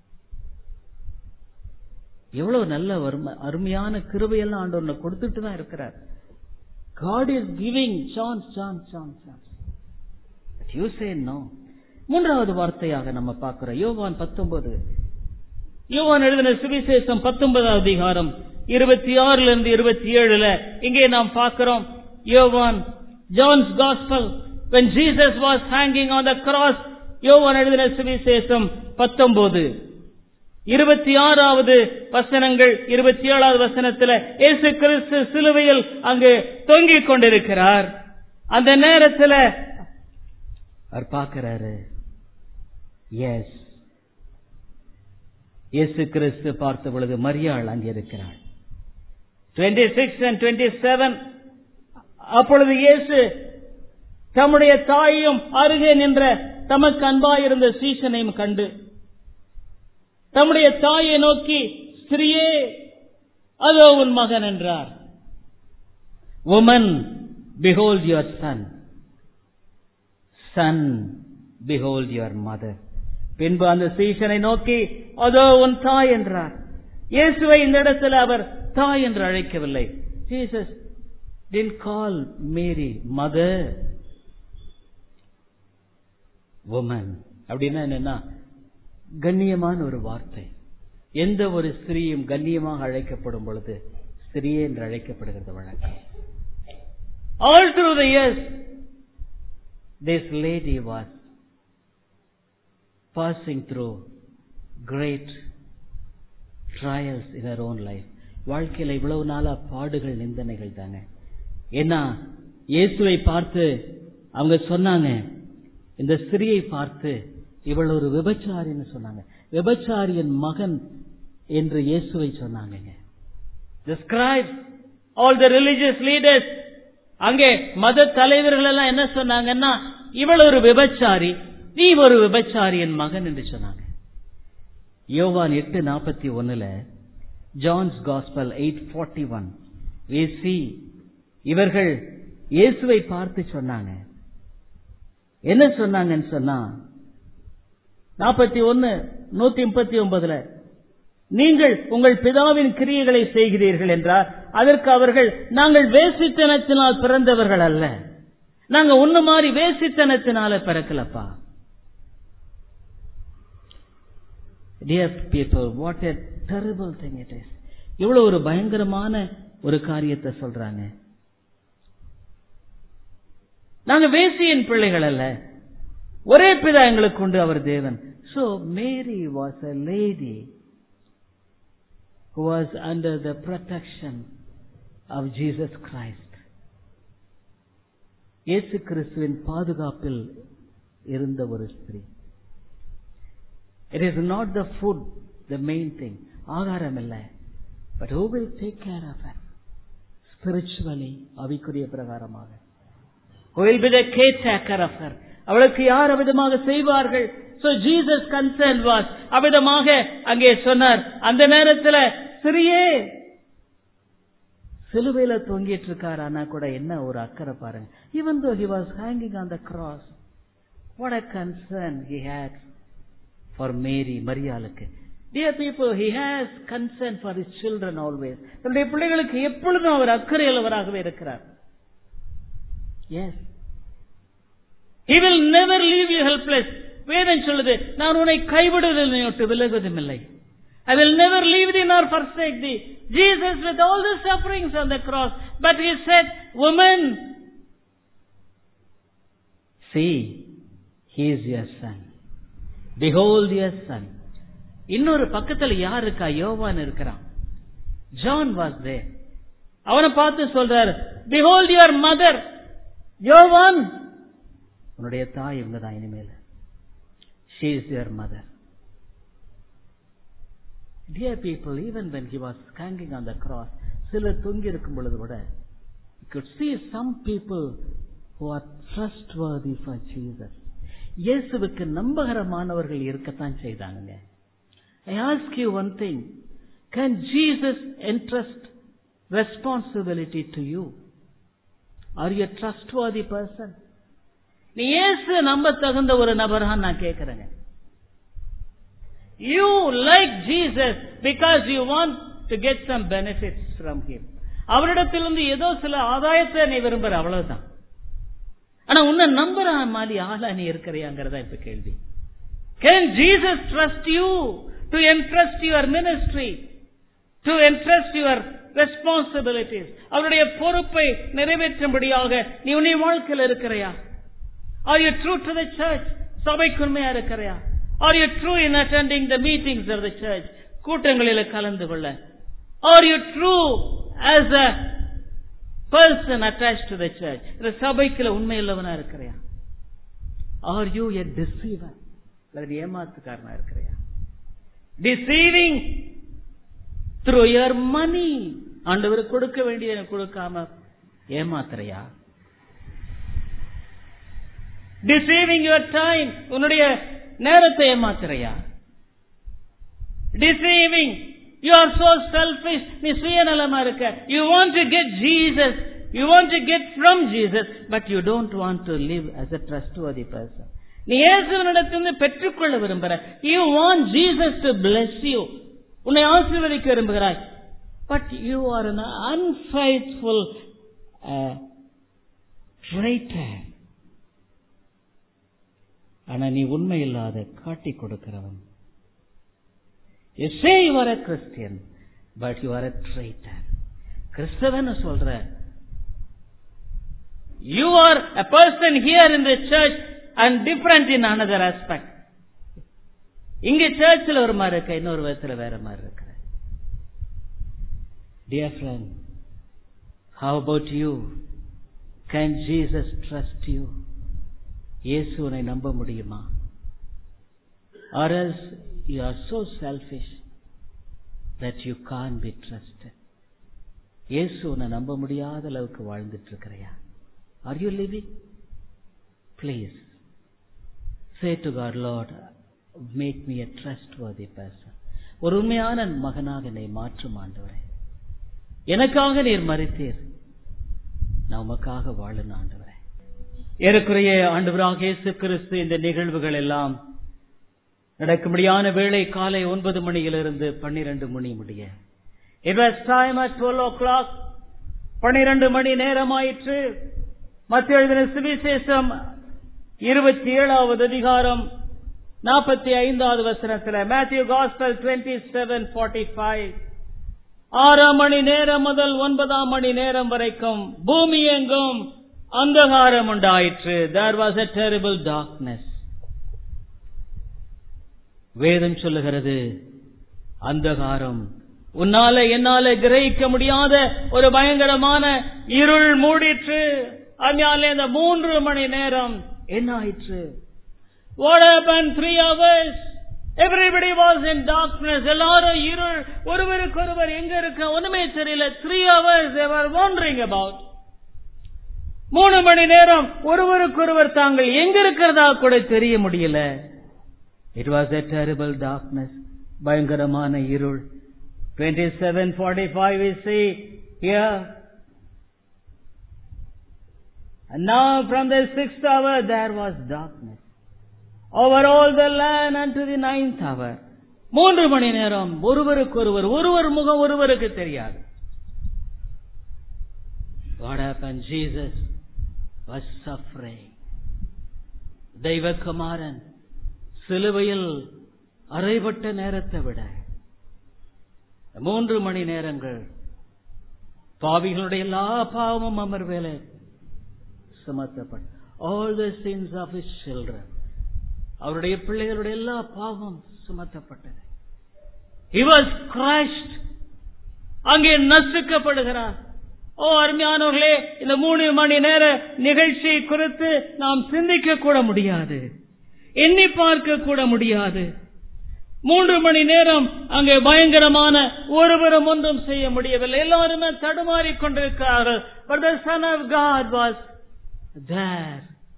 எவ்வளவு நல்ல அருமையான கிருபையெல்லாம் ஆண்டவர் கொடுத்துட்டு தான் இருக்கிறார். God is giving chance. But you say no. மூன்றாவது வார்த்தையாக நம்ம பார்க்கிறோம் யோவான் 19. யோவான் எழுதின சுவிசேஷம் 19வது அதிகாரம் 26 27 இங்கே நாம் பார்க்கிறோம். யோவான் John's Gospel, when Jesus was hanging on the cross, யோவான் எழுதின சுவிசேஷம் 19 26வது வசனங்கள் 27வது வசனத்தில் இயேசு கிறிஸ்து சிலுவையில் அங்கு தொங்கிக் கொண்டிருக்கிறார். அந்த நேரத்தில் அவர் பார்க்கிறாரு. எஸ், இயேசு கிறிஸ்து பார்த்த பொழுது மரியாள் அங்கே இருக்கிறாள். 26 and 27 அப்பொழுது இயேசு தம்முடைய தாயையும் அருகே நின்ற தமக்கு அன்பாயிருந்த சீஷனையும் கண்டு தம்முடைய தாயை நோக்கி, ஸ்திரியே அதோ உன் மகன் என்றார். Woman, behold your son. Son, behold your mother. பின்பு அந்த சீஷனை நோக்கி அதோ உன் தாய் என்றார். இயேசுவை இந்த இடத்துல அவர் தாய் என்று அழைக்கவில்லை. Jesus didn't call Mary mother, woman. அப்படின்னா என்னன்னா, கண்ணியமான ஒரு வார்த்தை. எந்த ஒரு ஸ்திரீயும் கண்ணியமாக அழைக்கப்படும் பொழுது ஸ்திரீயே என்று அழைக்கப்படுகிறது வழக்கம். All through the years, this lady was passing through great trials in her own life. வாழ்க்கையில இவ்வளவு நாளா பாடுகள், நிந்தனைகள் தானே. ஏன்னா இயேசுவை பார்த்து அவங்க சொன்னாங்க, இந்த ஸ்திரியை பார்த்து இவள் ஒரு விபச்சாரின்னு சொன்னாங்க. விபச்சாரியின் மகன் என்று இயேசுவை சொன்னாங்க. The scribes, all the religious leaders, அங்கே மத தலைவர்கள் எல்லாம் என்ன சொன்னாங்கன்னா, இவள் ஒரு விபச்சாரி, நீ ஒரு விபச்சாரியின் மகன் என்று சொன்னாங்க. யோவான் 8:41 John's Gospel 8:41 we see இவர்கள் இயேசுவை பார்த்து சொன்னாங்க. என்ன சொன்னாங்கன்னு சொன்னா 41:139 நீங்கள் உங்கள் பிதாவின் கிரியைகளை செய்கிறீர்கள் என்றார். அதற்கு அவர்கள், நாங்கள் வேசித்தனத்தினால் பிறந்தவர்கள் அல்ல, நாங்க ஒண்ணு மாதிரி வேசித்தனத்தினால பிறக்கலப்பா. Dear people, what a terrible thing it is. இவ்வளவு ஒரு பயங்கரமான ஒரு காரியத்தை சொல்றாங்க. நாங்க வேசியின் பிள்ளைகள் அல்ல, ஒரே பிதா எங்களுக்கு உண்டு, அவர் தேவன். So Mary was a lady who was under the protection of Jesus Christ. இயேசு கிறிஸ்துவின் பாதுகாப்பில் இருந்த ஒரு ஸ்திரீ. It is not the food, the main thing. ஆகாரம் இல்ல, but who will take care of her spiritually, ஆவிக்குரிய பிரகாரமாக. Who will be the caretaker of her? அவளுக்கு யார் அவிதமாக செய்வார்கள்? So Jesus concern was அவிதமாக அங்கே சொன்னார். அந்த நேரத்தில் சிறியே சிலுவையில தொங்கிட்டு இருக்கார், ஆனா கூட என்ன ஒரு அக்கறை பாருங்க. Even though he was hanging on the cross, what a concern he had for Mary, மரியாளுக்கு. Dear people, he has concern for his children always. தன்னுடைய பிள்ளைகளுக்கு எப்பொழுதும் அவர் அக்கறையுள்ளவராகவே இருக்கிறார். Yes, he will never leave you helpless. வேதம் சொல்லுது, நான் உன்னை கைவிடுவதில்லை, விட்டு விலகுவதும் இல்லை. I will never leave thee nor forsake thee. Jesus, with all the sufferings on the cross, but he said, woman, see, he is your son. Behold your son. இன்னொரு பக்கத்துல யார் இருக்கா? யோவான் இருக்கிறான். John was there. அவனை பார்த்து சொல்றார், behold your mother. யோவான், உன்னுடைய தாய் இவங்க தான் இனிமேல். She is your mother. Dear people, even when he was hanging on the cross, சிலர் தொங்கி இருக்கும் பொழுது கூட, you could see some people who are trustworthy for Jesus. இயேசுவுக்கு நம்பகரமானவர்கள் இருக்கத்தான் செய்தாங்க. I ask you one thing, can Jesus entrust responsibility to you? Are you a trustworthy person? நீ இயேசு நம்ப தகுந்த ஒரு நபரா நான் கேட்கிறேங்க. You like Jesus because you want to get some benefits from him. அவரிடத்திலிருந்து ஏதோ சில ஆதாயத்தை நீ விரும்புற, அவ்வளவுதான். ஆனா உன்னை நம்புற மாதிரி ஆளா நீ இருக்கிறியாங்கிறதா இப்ப கேள்வி. Can Jesus trust you to entrust your ministry, to entrust your responsibilities? அவருடைய பொறுப்பை நிறைவேற்றும்படியாக நீ உன்னை வாழ்க்கையில் இருக்கிறையா? Are you true to the church? சபைக்கு உண்மையா இருக்கிறையா? Are you true in attending the meetings of the church? கூட்டங்களில் கலந்து கொள்ள. Are you true as a person attached to the church? இந்த சபைக்குள்ள உண்மையுள்ளவனா இருக்கிறையா? Are you a deceiver? அல்லது ஏமாத்துக்காரனா இருக்கிறையா? Deceiving through your money. ஆண்டவர் கொடுக்க வேண்டியதை கொடுக்காம ஏமாத்துறையா? Deceiving your time. உன்னுடைய நேரத்தை ஏமாத்துறையா? Deceiving. You are so selfish. நீ சுயநலமா இருக்க. You want to get Jesus. You want to get from Jesus, but you don't want to live as a trustworthy person. நீ இயேசுவினிடத்திலிருந்து பெற்றுக்கொள்ள விரும்புற. You want Jesus to bless you. உன்னை ஆசீர்வதிக்க விரும்புகிறாய். But you are an unfaithful traitor. ஆனா நீ உண்மை இல்லாத காட்டி கொடுக்கிறவன். You say you are a Christian, but you are a traitor. கிறிஸ்தவன் சொல்ற, you are a person here in the church and different in another aspect. இங்க சர்ச்சில் ஒரு மாதிரி இருக்க, இன்னொரு விதத்துல வேற மாதிரி இருக்கிற. Dear friend, how about you? Can Jesus trust you? இயேசு உன்னை நம்ப முடியுமா? Or else you are so selfish that you can't be trusted. இயேசு உன்னை நம்ப முடியாத அளவுக்கு வாழ்ந்துட்டு இருக்கிறையா? Are you living? Please say to God, Lord, make me a trustworthy person. ஒரு உண்மையான மகனாக என்னை மாற்றும் ஆண்டவரே. எனக்காக நீர் மரித்தீர், நான் உமக்காக வாழும் ஆண்டவரே. ஏறக்குறைய ஆண்டவராக இயேசு கிறிஸ்து இந்த நிகழ்வுகள் எல்லாம் நடக்கும்படியான வேளை காலை 9 மணியிலிருந்து 12 மணி முடிய. It was time at 12 o'clock. 12 மணி நேரமாயிற்று. மத்தேயு எழுதின சுவிசேஷம் 27வது அதிகாரம் 45வது வசனத்தில், Matthew Gospel 27:45, 6 மணி நேரம் முதல் 9 மணி நேரம் வரைக்கும் பூமி எங்கும் அந்தகாரம் உண்டாயிற்று. There was a terrible darkness. வேதம் சொல்லுகிறது, அந்தகாரம், உன்னால என்னால கிரகிக்க முடியாத ஒரு பயங்கரமான இருள் மூடிற்று. அதனால இந்த 3 மணி நேரம் என்ன ஆயிற்று? What happened? 3 hours. Everybody was in darkness. எல்லாரும் இருள், ஒருவருக்கொருவர் எங்க இருக்க ஒண்ணுமே தெரியல. 3 hours they were wondering about. 3 மணி நேரம் ஒருவருக்கொருவர் தாங்கள் எங்க இருக்கிறதா கூட தெரிய முடியல. It was a terrible darkness. பயங்கரமான இருள். 27:45 we see here. And now from the 6th hour there was darkness over all the land unto the 9th hour. 3 மணி நேரம் ஒருவருக்கொருவர், ஒருவர் முகம் ஒருவருக்கு தெரியாது. What happened? Jesus was suffering. தெய்வகுமாரன் சிலுவையில் அறைபட்ட நேரத்தை விட 3 மணி நேரங்கள் பாவிகளுடைய எல்லா பாவமும் அமர்வேலே சுமத்தப்பட்ட, all the sins of his children, அவருடைய பிள்ளைகளுடைய எல்லா பாவம் சுமத்தப்பட்டது. He was crushed. அங்கே நசுக்கப்படுகிறார். ஓ அருமையானவர்களே, இந்த 3 மணி நேர நிகழ்ச்சி குறித்து நாம் சிந்திக்க கூட முடியாது, எண்ணி பார்க்க கூட முடியாது. 3 மணி நேரம் அங்கே பயங்கரமான, ஒருவரும் ஒன்றும் செய்ய முடியவில்லை. எல்லாருமே தடுமாறிக் கொண்டிருக்கிறார்கள். But the Son of God was there,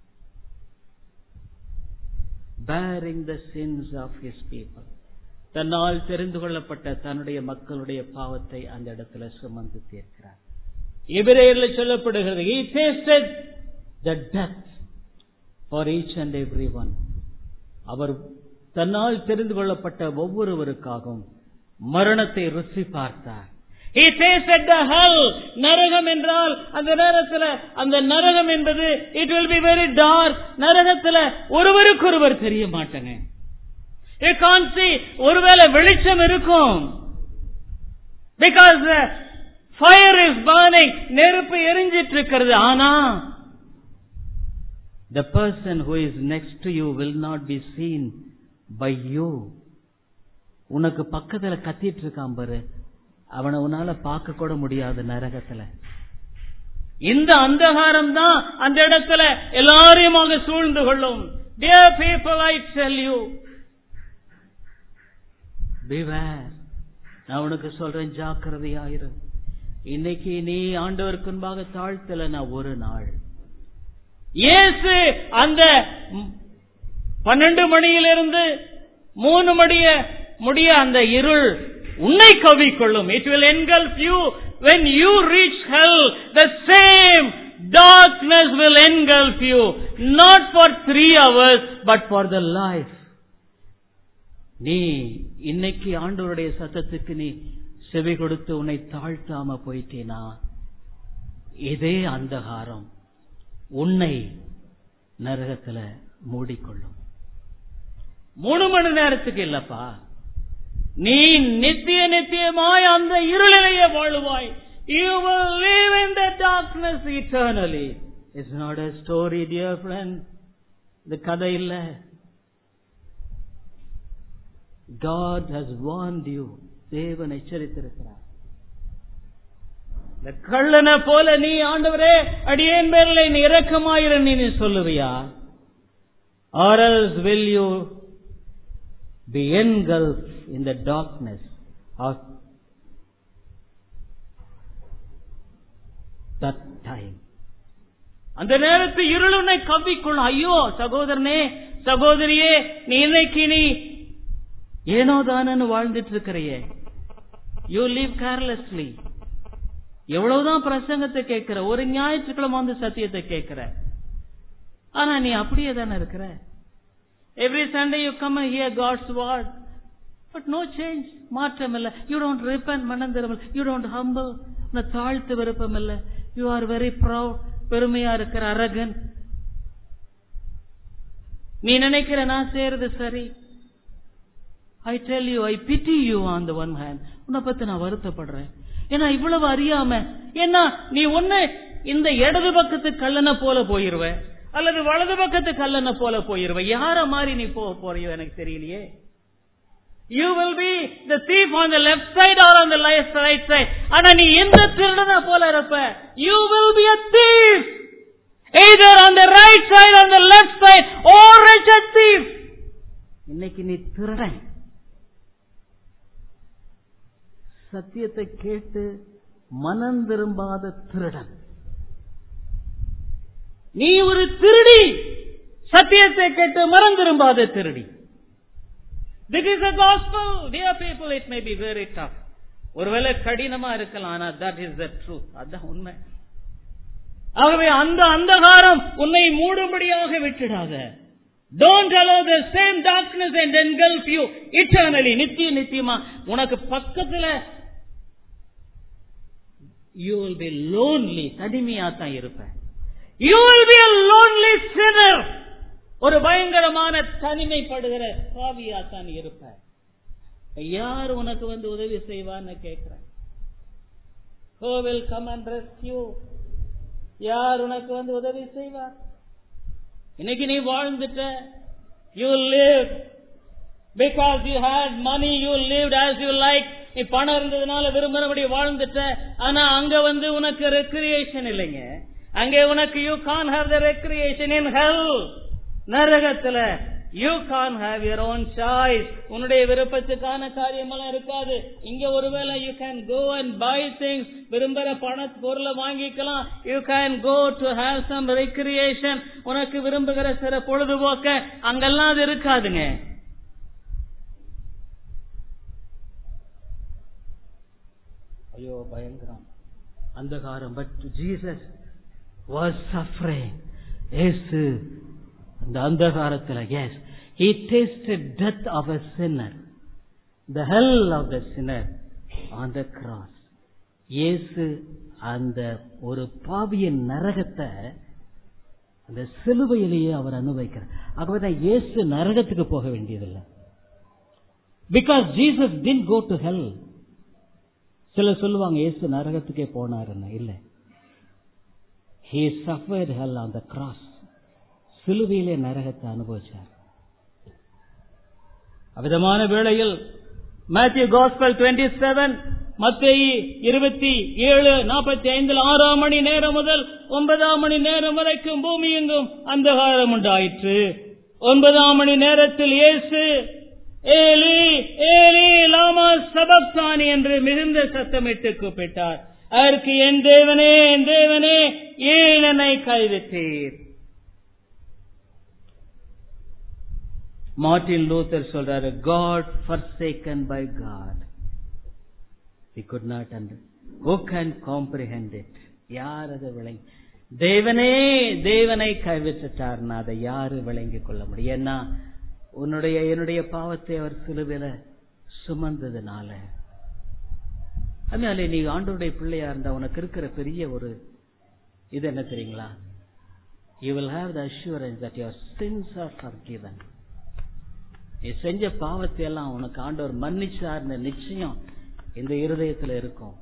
bearing the sins of his people. தன்னால் தெரிந்து கொள்ளப்பட்ட தன்னுடைய மக்களுடைய பாவத்தை அந்த இடத்துல சுமந்து தீர்க்கிறார். எபிரேயரில் சொல்லப்படுகிறது, he tasted the death for each and every one. அவர் தன்னால் தெரிந்து கொள்ளப்பட்ட ஒவ்வொருவருக்காகவும் மரணத்தை ருசி பார்த்தார். He tasted the hell. நரகம் என்றால் அந்த நேரத்தில், அந்த நரகம் என்பது it will be very dark. நரகத்தில் ஒருவருக்கொருவர் தெரிய மாட்டாங்க. You can't see. ஒருவேளை வெளிச்சம் இருக்கும், because the fire is burning. நெருப்பு எரிஞ்சிட்டு இருக்கிறது. ஆனா the person who is next to you will not be seen by you. உனக்கு பக்கத்துல கத்திட்டு இருக்கான் பாரு, அவனை உன்னால பார்க்க கூட முடியாது நரகத்துல. இந்த அந்தகாரம் தான் அந்த இடத்துல எல்லாரையுமாக சூழ்ந்து கொள்ளும். Dear people, I tell you, beware. நான் உனக்கு சொல்றேன், ஜாக்கிரதையாயிரு. இன்னைக்கு நீ ஆண்டவருக்கு முன்பாக தாழ்த்தல ஒரு நாள். இயேசு அந்த 12 மணியிலிருந்து 3 முடிய அந்த இருள் உன்னை கவிக்கொள்ளும். It will engulf you. When you reach hell, the same darkness will engulf you. Not for 3 hours, but for the life. நீ இன்னைக்கு ஆண்டவருடைய சத்தத்துக்கு நீ செவி கொடுத்து உன்னை தாழ்த்தாம போயிட்டேனா, இதே அந்தகாரம் உன்னை நரகத்துல மூடிக்கொள்ளும். 3 மணி நேரத்துக்கு இல்லப்பா, நீ நித்தியமாய் அந்த இருளிலேயே வாழுவாய். You will live in the darkness eternally. It's not a story, dear friend. இது கதை இல்ல. God has warned you. தேவன் எச்சரித்திருக்கிறார். இந்த கள்ளனை போல நீ ஆண்டவரே அடியேன் பேரில் நீ இரக்கமாயிரு நீ சொல்லுவியா? Or else will you be engulfed in the darkness of that time. அந்த நேரத்தில் இருள் உன்னை கவ்விக்கொள்ளும். ஐயோ சகோதரனே சகோதரியே, நீ இன்னைக்கு நீ ஏனோ தானு வாழ்ந்துட்டு இருக்கிறையே. You live carelessly. எவ்வளவுதான் பிரசங்கத்தை கேட்கிற, ஒரு ஞாயிற்றுக்கிழமை வந்து சத்தியத்தை கேட்கிற, ஆனா நீ அப்படியே தானே இருக்கிற. Every Sunday you come and hear God's word, but no change. மாற்றம் இல்ல. You don't repent, மனம் திரும்பல. You don't humble, தாழ்த்து விருப்பம் இல்ல. You are very proud, பெருமையா இருக்கிற, அரகன். நீ நினைக்கிற நான் செய்யறது சரி. I tell you, I pity you on the one hand. உன்னை பத்தி நான் வருத்தப்படுறேன். ஏன்னா இவ்வளவு அறியாம, ஏன்னா நீ ஒண்ணு இந்த இடது பக்கத்து கல்லனை போல போயிருவ, அல்லது வலது பக்கத்து கல்லனை போல போயிருவ. யார மாதிரி நீ போறியோ எனக்கு தெரியலையே. You will be the thief on the left side or on the right side. ஆனா நீ எந்த திருடனை போல இருப்ப? You will be a thief, either on the right side or on the left side, or wretched thief. இன்னைக்கு நீ திருடன். சத்தியத்தை கேட்டு மனம் திரும்பாத திருடன். நீ ஒரு திருடி, சத்தியத்தை கேட்டு மனம் திரும்பாத திருடி. This is the gospel, dear people. It may be very tough. ஒருவேளை கடினமா இருக்கலாம், ஆனா that is the truth. அதான் உண்மை. ஆகவே அந்த அந்தகாரம் உன்னை மூடும்படியாக விட்டுடாத. Don't allow the same darkness and engulf you eternally. நித்தியமா உனக்கு பக்கத்துல you will be lonely. தனிமையா தான் இருப்ப. You will be a lonely sinner. ஒரு பயங்கரமான தனிமைப்படுகிற பாவியா தான் இருப்ப. யார் உனக்கு வந்து உதவி செய்வான்னு கேட்கிறேன். Who will come and rescue? யார் உனக்கு வந்து உதவி செய்வார்? இன்னைக்கு நீ வாழ்ந்துட்ட. You live because you had money. You lived as you like. நீ பணம் இருந்ததுனால விரும்பினபடி வாழ்ந்துட்ட. ஆனா அங்க வந்து உனக்கு ரெக்ரியேஷன் இல்லைங்க. அங்கே உனக்கு you can't have the recreation in hell. நரகத்துல you can't have your own choice. உன்னுடைய விருப்பத்துக்கான காரியமெல்லாம் இருக்காது. இங்க ஒருவேளை you can go and buy things. விரும்புற பொருளை வாங்கிக்கலாம். You can go to have some recreation. உனக்கு விரும்புகிற சில பொழுதுபோக்க அங்கெல்லாம் அது இருக்காதுங்க. ஐயோ பயங்கரம் அந்தகாரம். But Jesus was suffering. இயேசு அந்த அந்தகாரத்துல, yes, he tasted death of a sinner, the hell of the sinner on the cross. இயேசு அந்த ஒரு பாவியின் நரகத்தை அந்த சிலுவையிலேயே அவர் அனுபவிக்கிறார். ஆகவே இயேசு நரகத்துக்கு போக வேண்டியதில்லை. because Jesus didn't go to hell. சில சொல்லுவாங்க இயேசு நரகத்துக்கே போனாருன்னு. இல்லை, he suffered hell on the cross. சிலுவையிலே நரகத்தை அனுபவிச்சார். அவ்விதமான வேளையில் Matthew Gospel 27, மத்தேயு 27:45 6 மணி நேரம் முதல் 9 மணி நேரம் வரைக்கும் பூமி எங்கும் அந்தகாரம் உண்டாயிற்று. 9 மணி நேரத்தில் இயேசு ஏலி ஏலி லாமா சபக்தானி என்று மிகுந்த சத்தமிட்டு கூப்பிட்டார். அதற்கு என் தேவனே ஏன் என்னை கைவிட்டீர்? மார்ட்டின் லூத்தர் சொல்றாரு, God forsaken by God. We could not understand. Who can comprehend it? யார் அதை விளங்கி? தேவனை கைவிட்டார்னா அதை யாரு விளங்கிக் கொள்ள முடியும்? ஏன்னா என்னுடைய பாவத்தை அவர் சிலுவையில சுமந்ததுனால. அதனால நீ ஆண்டவருடைய பிள்ளையா இருந்தா உனக்கு இருக்கிற பெரிய ஒரு இது என்ன தெரியுங்களா? You will have the assurance that your sins are forgiven. நீ செஞ்ச பாவத்தை எல்லாம் உனக்கு ஆண்டவர் மன்னிச்சார்ன்ற நிச்சயம் இந்த இருதயத்தில் இருக்கும்.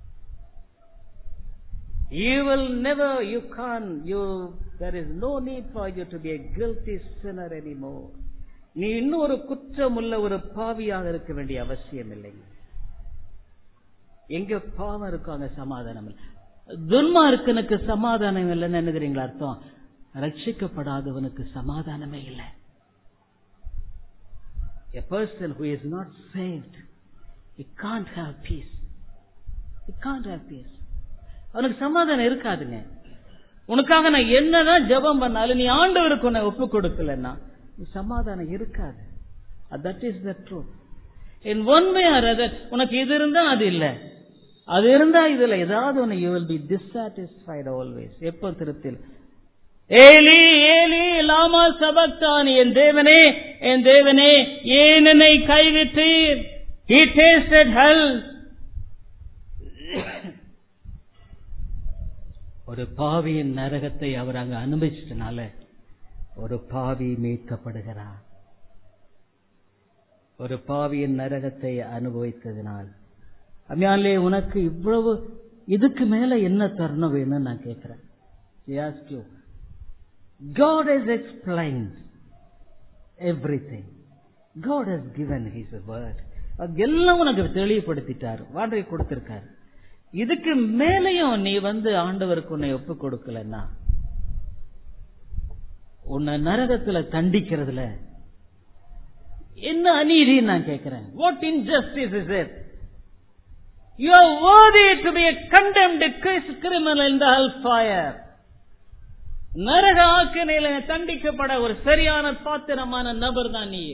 You will never, there is no need for you to be a guilty sinner anymore. நீ இன்னும் ஒரு குற்றமுள்ள ஒரு பாவியாக இருக்க வேண்டிய அவசியம் இல்லைங்க. எங்க பாவம் இருக்கும் அங்க சமாதானம் இல்லை. துன்மார்க்கனுக்கு சமாதானம் இல்லைன்னு நினைக்கிறீங்களா? அர்த்தம் ரட்சிக்கப்படாதவனுக்கு சமாதானமே இல்லை. A person who is not saved, he can't have peace. He can't have peace. அவனுக்கு சமாதானம் இருக்காதுங்க. உனக்காக நான் என்னதான் ஜெபம் பண்ணாலும் நீ ஆண்டவருக்கு உன்னை ஒப்பு கொடுக்கலன்னா சமாதானம் இருக்காது. That is the truth. In one way or other, உனக்கு இது இருந்தா அது இல்லை, அது இருந்தா இதுல ஏதாவது ஒன்று, you will be dissatisfied always. எப்போ திருப்தியில் ஏலி ஏலி லாமா சபக்தானி, என் தேவனே என் தேவனே ஏன் என்னை கைவிட்டீர். He tasted hell. ஒரு பாவியின் நரகத்தை அவர் அங்க அனுபவிச்சதுனால ஒரு பாவி மீட்கப்படுகிறார். ஒரு பாவியின் நரகத்தை அனுபவித்ததினால் அம்மையாலே உனக்கு இவ்வளவு இதுக்கு மேல என்ன தருணம் வேணும்னு நான் கேட்கிறேன். God has explained everything. God has given His word. எல்லாம் உனக்கு தெளிவுபடுத்திட்டார், வார்த்தை கொடுத்திருக்காரு. இதுக்கு மேலையும் நீ ஆண்டவருக்கு உன்னை ஒப்பு கொடுக்கலன்னா உன்னை நரகத்துல தண்டிக்கிறதுல என்ன அநீதி நான் கேட்கிறேன். What injustice is it? You are worthy to be a condemned criminal in the hellfire. நரக ஆக்கினையில தண்டிக்கப்பட ஒரு சரியான பாத்திரமான நபர் தான் நீ.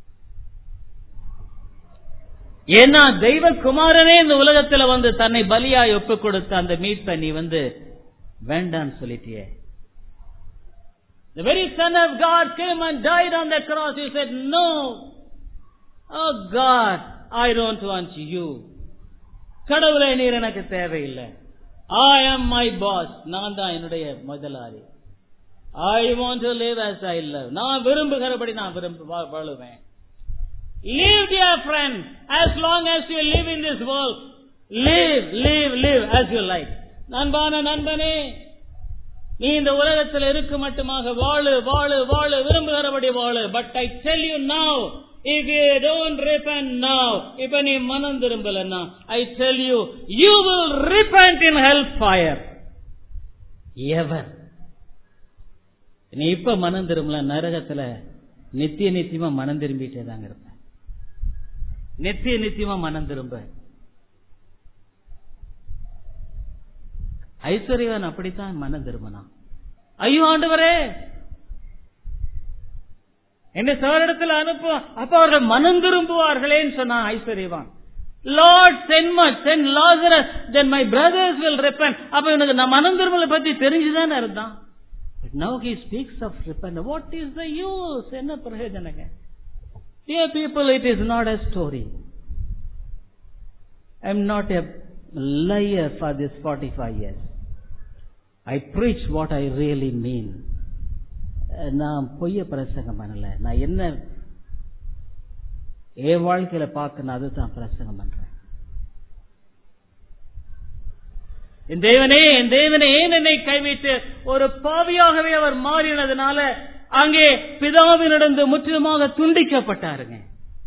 ஏன்னா தெய்வகுமாரனே இந்த உலகத்துல தன்னை பலியாய் ஒப்பு கொடுத்த அந்த மீட்பை நீ வேண்டான்னு சொல்லிட்டியே. The very Son of God came and died on the cross. He said, no, oh God, I don't want you. கடவுளே நீர் எனக்கு தேவையில்லை. I am my boss. நான் தான் என்னுடைய முதலாளி. I want to live as I love. நான் விரும்புகிறபடி நான் வாழுவேன். Live, dear friend, as long as you live in this world. Live as you like. நண்பான நண்பனே, நீ இந்த உலகத்தில் இருக்க மட்டுமாக வாழு விரும்புகிறபடி வாழு. But I tell you now, if you don't repent now, இப்ப நீ மனம் திரும்பலன்னா, I tell you, you will repent in hellfire. Ever. நீ இப்ப மனம் திரும்பல, நரகத்துல நித்தியமா மனம் திரும்பிட்டே தாங்க இருப்ப. நித்தியமா மனம் திரும்ப. ஐஸ்வர்யவான் அப்படித்தான் மனம் திரும்பினான். ஐயோ ஆண்டவரே என்னை சாரிடத்தில் அனுப்பு, அப்ப அவர்கள் மனம் திரும்புவார்களேன்னு சொன்னான் ஐஸ்வர்யவான். Lord, send Lazarus, then my brothers will repent. அப்ப இவனுக்கு நான் மனம் திரும்பலை பத்தி தெரிஞ்சுதானே இருந்தான். But now he speaks of repent. What is the use? என்ன பிரயோஜனங்க? Dear people, it is not a story. I am not a liar for this 45 years. I preach what I really mean. நான் பொய்ய பிரசங்கம் பண்ணல. நான் என்ன என் வாழ்க்கையில பார்க்கணும் அதுதான் பிரசங்கம் பண்றேன். என் தேவனே ஏன் என்னை கைவிட்டு, ஒரு பாவியாகவே அவர் மாறினதுனால அங்கே பிதாவினிடந்து முற்றிலுமாக துண்டிக்கப்பட்டாருங்க.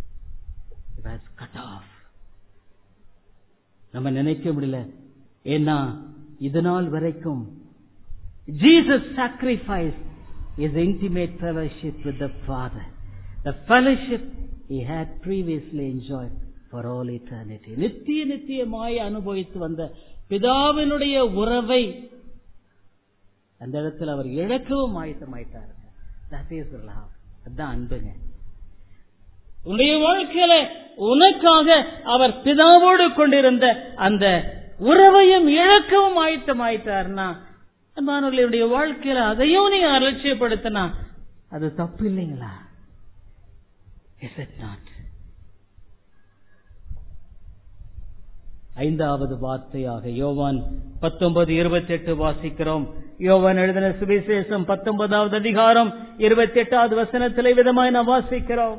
நம்ம நினைக்க முடியல. ஏன்னா இது நாள் வரைக்கும் Jesus sacrificed his intimate fellowship with the Father, the fellowship he had previously enjoyed for all eternity. நித்தியமாய் அனுபவித்து வந்த பிதாவினுடைய உறவை அந்த இடத்துல அவர் இழக்கவும் ஆயத்தமாயிட்டார். That is love. அதான் அன்புங்க. உன்னுடைய வாழ்க்கையில உனக்காக அவர் பிதாவோடு கொண்டிருந்த அந்த உறவையும் இழக்கவும் ஆயத்தமாயிட்டார்னா, அன்பானவர்களுடைய வாழ்க்கையில அதையும் நீ அலட்சியப்படுத்தினா அது தப்பு இல்லைங்களா? Is it not? ஐந்தாவது வார்த்தையாக யோவான் 19:28 வாசிக்கிறோம். யோவான் எழுதின சுவிசேஷம் 19வது அதிகாரம் 28வது வசனத்திலே விதமாய் நாம் வாசிக்கிறோம்.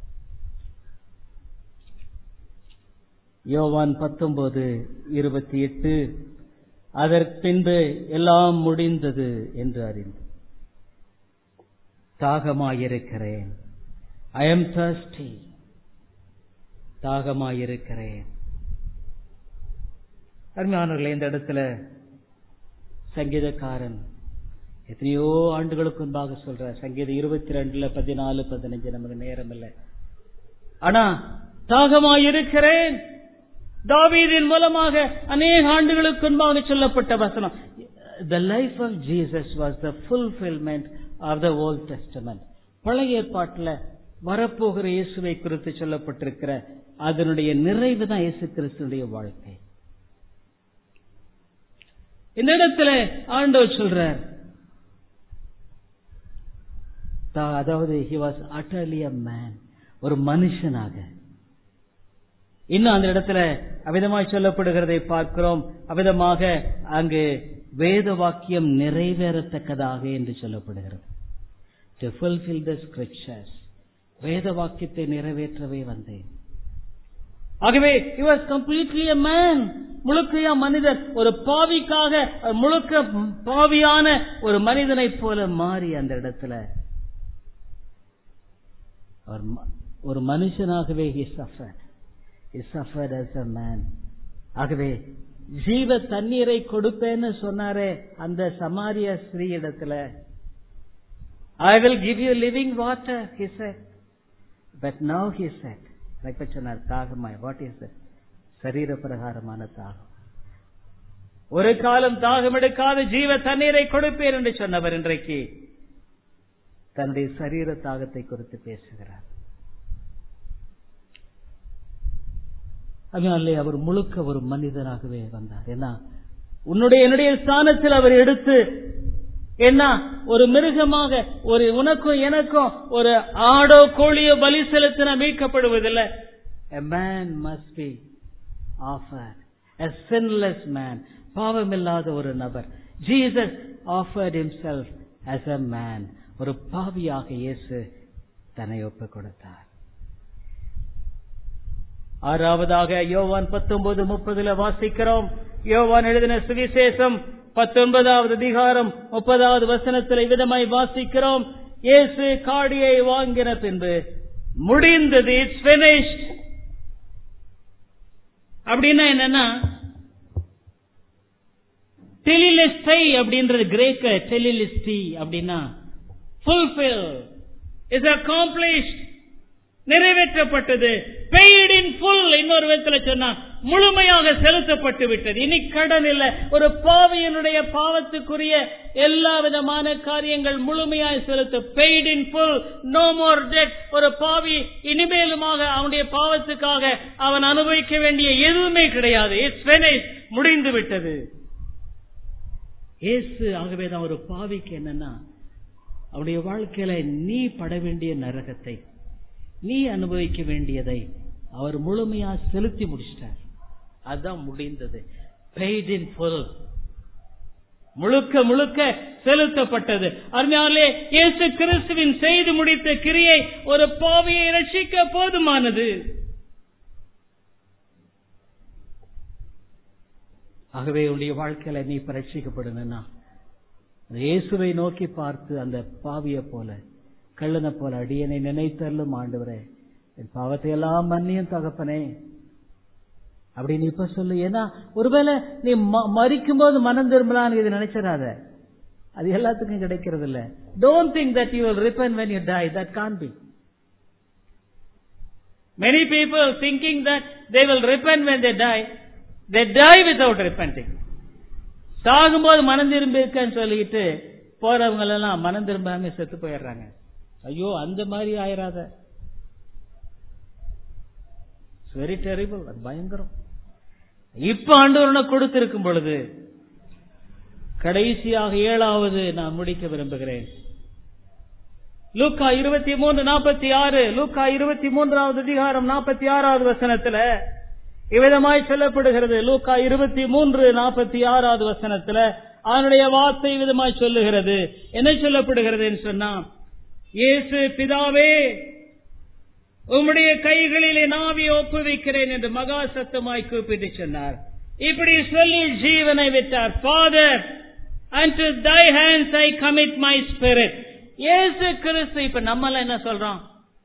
யோவான் 19:28 அதற்கு பின்பு எல்லாம் முடிந்தது என்று அறிந்து தாகமாயிருக்கிறேன். I am thirsty. தாகமாயிருக்கிறேன். அருமையானவர்களே, இந்த இடத்துல சங்கீதக்காரன் எத்தனையோ ஆண்டுகளுக்கு முன்பாக சொல்ற சங்கீதம் 22, 14, 15 நமக்கு நேரம் இல்லை. ஆனா தாகமாயிருக்கிறேன் தாவீதின் மூலமாக அநேக ஆண்டுகளுக்கு முன்பாக சொல்லப்பட்ட வசனம். The life of Jesus was the fulfillment of the Old Testament. பழைய ஏற்பாட்டில் வரப்போகிற இயேசுவை குறித்து சொல்லப்பட்டிருக்கிற அதனுடைய நிறைவு தான் இயேசு கிறிஸ்துடைய வாழ்க்கை. இந்த இடத்துல ஆண்டவர் சொல்றார், அதாவது he was utterly a man, ஒரு மனுஷனாக. இன்னும் அந்த இடத்துல அவிதமாய் சொல்லப்படுகிறதை பார்க்கிறோம். அவிதமாக அங்கு வேத வாக்கியம் நிறைவேறத்தக்கதாக என்று சொல்லப்படுகிறது. To fulfill the scriptures, வேத வாக்கியத்தை நிறைவேற்றவே வந்தேன். ஆகவே he was completely a man, முழுக்கையா மனிதன். ஒரு பாவிக்காக முழுக்க பாவியான ஒரு மனிதனை போல மாறி அந்த இடத்துல ஒரு மனுஷனாகவே he suffered as a man. ஆகவே ஜீவ தண்ணீரை கொடுப்பேன்னு சொன்னாரே அந்த சமாரிய ஸ்ரீ இடத்துல, I will give you living water, he said. But now he said, சொன்னார் தாகமாய். What is it? சரீர பிரகாரமான தாகம். ஒரு காலம் தாகம் எடுக்காத ஜீவ தண்ணீரை கொடுப்பேன் என்று சொன்னவர் இன்றைக்கு தன்னுடைய சரீர தாகத்தை குறித்து பேசுகிறார். அதனாலே அவர் முழுக்க ஒரு மனிதனாகவே வந்தார். ஏன்னா என்னுடைய ஸ்தானத்தில் அவர் எடுத்து என்ன ஒரு மிருகமாக ஒரு உனக்கும் எனக்கும் ஒரு ஆடோ கோழியோ பலி செலுத்தின மீட்கப்படுவதில்லை. A man must be offered, a sinless man, பாவமில்லாத ஒரு நபர். Jesus offered himself as a man. ஒரு பாவியாக இயேசு தன்னை ஒப்புக் கொடுத்தார். ஆறாவதாக யோவான் 19:30 வாசிக்கிறோம். யோவான் எழுதின சுவிசேஷம் 19வது அதிகாரம் 30வது வசனத்தில் விதமாய் வாசிக்கிறோம். இயேசு காடியை வாங்கின பின்பு முடிந்தது, இட்ஸ் finished. அப்படின்னா என்னன்னா, டெலிலிஸ்டை அப்படின்றது கிரேக்க டெலிலிஸ்டி அப்படின்னா fulfill, is accomplished, நிறைவேற்றப்பட்டது. paid in full, இன்னொரு விதத்துல சொன்னா முழுமையாக செலுத்தப்பட்டு விட்டது. இனி கடன் இல்லை. ஒரு பாவியனுடைய பாவத்துக்குரிய எல்லா விதமான காரியங்கள் முழுமையாக செலுத்த paid in full, no more debt. ஒரு பாவி இனிமேலுமாக அவனுடைய பாவத்துக்காக அவன் அனுபவிக்க வேண்டிய எதுவுமே கிடையாது. It's finished, முடிந்து விட்டது. இயேசு ஆகவேதான் ஒரு பாவிக்கு என்னன்னா, அவனுடைய வாழ்க்கையில நீ பட வேண்டிய நரகத்தை, நீ அனுபவிக்க வேண்டியதை அவர் முழுமையா செலுத்தி முடிச்சிட்டார். அதான் முடிந்தது. paid in full, முழுக்க முழுக்க செலுத்தப்பட்டது. அருமையானவர்களே, இயேசு கிறிஸ்துவின் செய்து முடித்த கிரியை ஒரு பாவியை ரட்சிக்க போதுமானது. ஆகவே உன்னுடைய வாழ்க்கையில நீ ரட்சிக்கப்படணும்னா இயேசுவை நோக்கி பார்த்து அந்த பாவியை போல, கள்ளனை போல, அடியனை நினைத்தருளும் ஆண்டவரே, என் பாவத்தை எல்லாம் மன்னியும் தகப்பனே அப்படின்னு இப்ப சொல்லு. ஏன்னா ஒருவேளை நீ மரிக்கும் போது மனம் திரும்பலான்னு இது நினைச்சிடாத. அது எல்லாத்துக்கும் கிடைக்கிறது இல்ல. Don't think that you will repent when you die. That can't be. Many people thinking that they will repent when they die, they die without repenting. சாகும்போது மனம் திரும்பி இருக்கன்னு சொல்லிட்டு போறவங்க எல்லாம் மனம் திரும்பாம செத்து போயிடுறாங்க. ஐயோ, அந்த மாதிரி ஆயிராத. வெரி டெரிபிள், அது பயங்கரம். இப்ப ஆண்டவரை கொடுத்திருக்கும் பொழுது கடைசியாக 7வது நான் முடிக்க விரும்புகிறேன். லூக்கா 23:46, லூக்கா 23வது அதிகாரம் 46வது வசனத்துல இவ்விதமாய் சொல்லப்படுகிறது. லூக்கா 23:46 வசனத்துல அவனுடைய வார்த்தை விதமாய் சொல்லுகிறது. என்ன சொல்லப்படுகிறது சொன்னா, இயேசு பிதாவே உம்முடைய கைகளிலே நாவியை ஒப்புவிக்கிறேன் என்று மகா சத்தமாய் கூப்பிட்டு சொன்னார். இப்படி சொல்லி ஜீவனை விட்டார். Father, unto thy hands I commit my spirit. இயேசு கிறிஸ்து இப்ப நம்மள என்ன சொல்றோம்?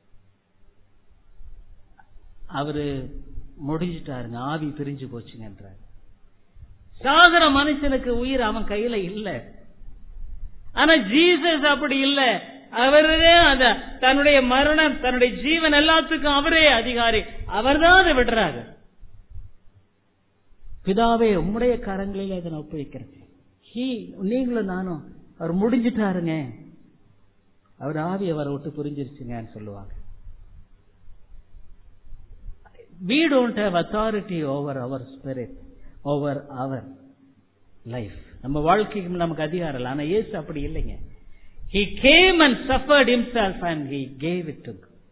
அவரு முடிஞ்சிட்டாருங்க, ஆவி பிரிஞ்சு போச்சுங்கன்றார். சாகர மனுஷனுக்கு உயிர் அவன் கையில இல்ல. ஆனா ஜீசஸ் அப்படி இல்ல. அவரே தன்னுடைய மரணம், தன்னுடைய ஜீவன் எல்லாத்துக்கும் அவரே அதிகாரி. அவர்தான் அதை விடுறாரு. பிதாவே உம்முடைய கரங்களில் அதை நான் ஒப்புவிக்கிறேன். நீங்களும் நானும் அவர் முடிஞ்சிட்டாருங்க, அவர் ஆவி அவரை விட்டு புரிஞ்சிருச்சுங்கன்னு சொல்லுவாங்க. We don't have authority over our spirit, over our life. நம்ம வாழ்க்கைக்கு நமக்கு அதிகாரம் இல்லை. ஆனா இயேசு அப்படி இல்லைங்க. He came and suffered himself and he gave it to God.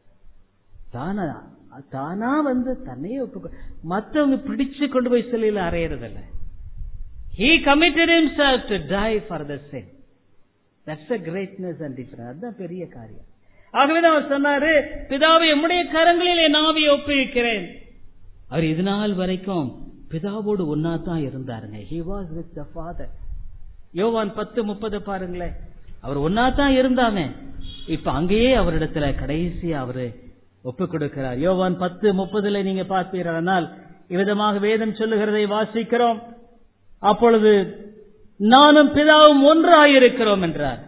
தானா வந்து தன்னையே மற்றவங்க பிடிச்சு கொண்டு போய் சிலையில அறையறதில்லை. He committed himself to die for the sin. That's the greatness and difference. அதுதான் பெரிய காரியம். ஆகவே அவர் சொன்னாரு, பிதாவை உம்முடைய கரங்களிலே நாவியை ஒப்புவிக்கிறேன். அவர் இது நாள் வரைக்கும் பிதாவோடு ஒன்னாதான் இருந்தாருங்க. He was with the Father. யோவான் 10:30 பாருங்களேன். அவர் ஒன்னாதான் இருந்தாங்க. இப்ப அங்கேயே அவரிடத்துல கடைசியா அவரு ஒப்பு கொடுக்கிறார். யோவான் 10:30 நீங்க பார்ப்பீர்கள். இவ்விதமாக வேதம் சொல்லுகிறதை வாசிக்கிறோம். அப்பொழுது நானும் பிதாவும் ஒன்றாயிருக்கிறோம் என்றார்.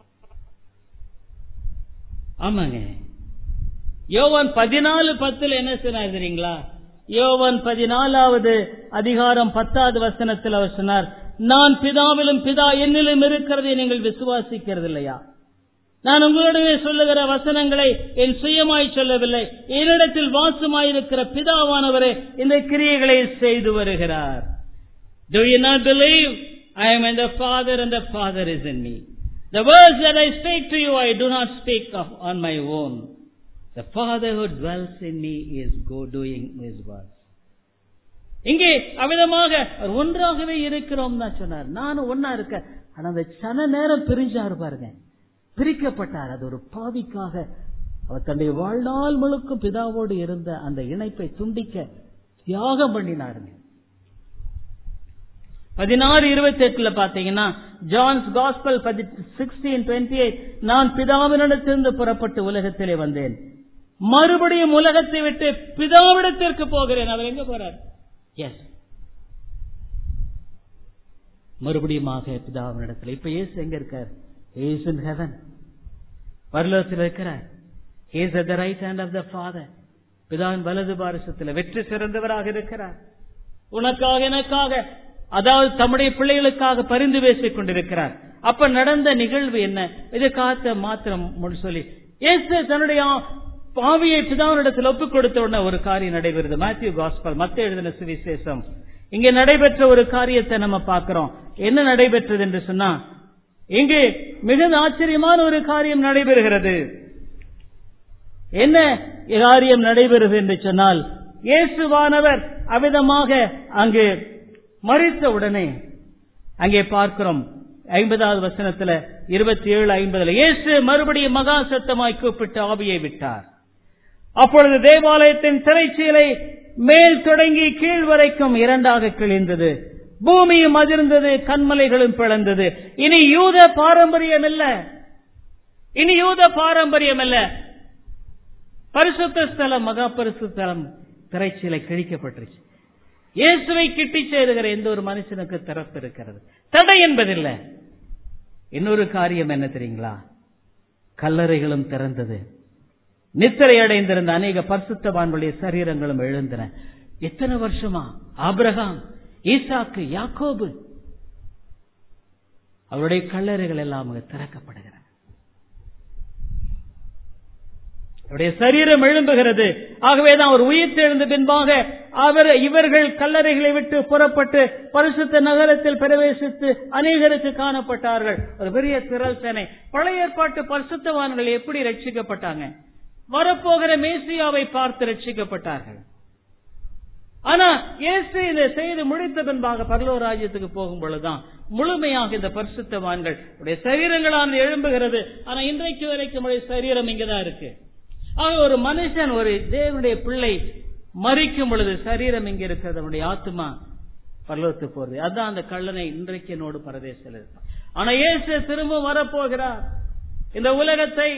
ஆமாங்க. யோவான் 14:10 என்ன சொன்னார் தெரியுங்களா? யோவான் 14வது அதிகாரம் 10வது வசனத்தில் அவர் சொன்னார், நான் பிதாவிலும் பிதா என்னிலும் இருக்கிறதை நீங்கள் விசுவாசிக்கிறது இல்லையா? நான் உங்களிடமே சொல்லுகிற வசனங்களை என் சுயமாய் சொல்லவில்லை, என்னிடத்தில் வாசமாயிருக்கிற பிதாவானவரே இந்த கிரியைகளை செய்து வருகிறார். Do you not believe? I am in the Father and the Father is in me. The words that I speak to you, I do not speak on my own. The Father who dwells in me is doing his works. இங்கே அவிதமாக ஒன்றாகவே இருக்கிறோம் தான் சொன்னார். நானும் ஒன்னா இருக்க. ஆனா அந்த சன நேரம் பிரிஞ்சாரு பாருங்க, பிரிக்கப்பட்டார். அது ஒரு பாவிக்காக அவர் தன்னுடைய வாழ்நாள் முழுக்கும் பிதாவோடு இருந்த அந்த இணைப்பை துண்டிக்க தியாகம் பண்ணினாருங்க. 16:28 பாத்தீங்கன்னா, ஜான்ஸ் காஸ்பல் 16:28, நான் பிதாவினிடத்திலிருந்து புறப்பட்டு உலகத்திலே வந்தேன், மறுபடியும் உலகத்தை விட்டு பிதாவிடத்திற்கு போகிறேன். அவர் எங்க போறார்? எஸ், மறுபடியும் பிதாவினிடத்தில். இப்ப இயேசு எங்க இருக்கார்? He is in heaven. பரலோகத்தில் இருக்கிறார். He is at the right hand of the Father. பிதாவின் வலது பாரசத்தில் வெற்றி சிறந்தவராக இருக்கிறார். உனக்காக எனக்காக, அதாவது தம்முடைய பிள்ளைகளுக்காக பரிந்து பேசிக் கொண்டிருக்கிறார். அப்ப நடந்த நிகழ்வு என்ன? இது காத்த மாத்திரம் சொல்லி இயேசு தன்னுடைய பாவியை பிதாவினிடத்தில் ஒப்புக் கொடுத்த உடனே ஒரு காரியம் நடைபெறுது. மேத்யூ காஸ்பல், மத்தேயு எழுதின சுவிசேஷம், இங்கே நடைபெற்ற ஒரு காரியத்தை நம்ம பார்க்கிறோம். என்ன நடைபெற்றது என்று சொன்னா, இங்கே மிக ஆச்சரியமான ஒரு காரியம் நடைபெறுகிறது. என்ன காரியம் நடைபெறுகிறது என்று சொன்னால், இயேசுவானவர் அவிதமாக அங்கு மரித்த உடனே அங்கே பார்க்கிறோம் 50வது வசனத்துல 27:50 இயேசு மறுபடியும் மகா சத்தமாய் கூப்பிட்டு ஆவியை விட்டார். அப்பொழுது தேவாலயத்தின் திரைச்சீலை மேல் தொடங்கி கீழ் வரைக்கும் இரண்டாக கிழிந்தது, பூமியும் அதிர்ந்தது, கன்மலைகளும் பிளந்தது. இனி யூத பாரம்பரியம் இல்ல, இனி யூத பாரம்பரியம் அல்ல. பரிசுத்த ஸ்தலம், மகா பரிசுத்த ஸ்தலம் திரைச்சீலை கிழிக்கப்பட்டுருச்சு. இயேசுவை கிட்டி சேருகிற எந்த ஒரு மனுஷனுக்கு திறப்பு இருக்கிறது, தடை என்பதில்லை. இன்னொரு காரியம் என்ன தெரியுங்களா? கல்லறைகளும் திறந்தது, நித்திரை அடைந்திருந்த அநேக பரிசுத்தவான்களுடைய சரீரங்களும் எழுந்தன. எத்தனை வருஷமா? ஆபிரகாம், ஈசாக்கு, யாக்கோபு, அவருடைய கல்லறைகள் எல்லாம் திறக்கப்படுகின்றன. அவருடைய சரீரம் எழும்புகிறது. ஆகவேதான் அவர் உயிர்த்தெழுந்த பின்பாக இவர்கள் கல்லறைகளை விட்டு புறப்பட்டு பரிசுத்த நகரத்தில் பிரவேசித்து அநேகருக்கு காணப்பட்டார்கள். ஒரு பெரிய திரள் சேனை. பழைய ஏற்பாட்டு பரிசுத்தவான்கள் எப்படி ரட்சிக்கப்பட்டாங்க? வரப்போகிற மேசியாவை பார்த்து ரட்சிக்கப்பட்டார்கள். ஆனா இயேசு இதை செய்து முடித்த பின்பாக பரலோக ராஜ்யத்துக்கு போகும் பொழுதுதான் முழுமையாக இந்த பரிசுத்தவான்கள் உடைய சரீரங்களான எழும்புகிறது. ஆனா இன்றைக்கு வரைக்கும் சரீரம் இங்கதான் இருக்கு. ஆக ஒரு மனுஷன், ஒரு தேவனுடைய பிள்ளை மரிக்கும் பொழுது சரீரம் இங்க இருக்கிறது, அவனுடைய ஆத்மா பரலோகத்துக்கு போறது. அதுதான் அந்த கள்ளனை இன்றைக்கு என்னோடு பரதேசத்தில் இருக்கான். ஆனா இயேசு திரும்ப வரப்போகிறார். இந்த உலகத்தை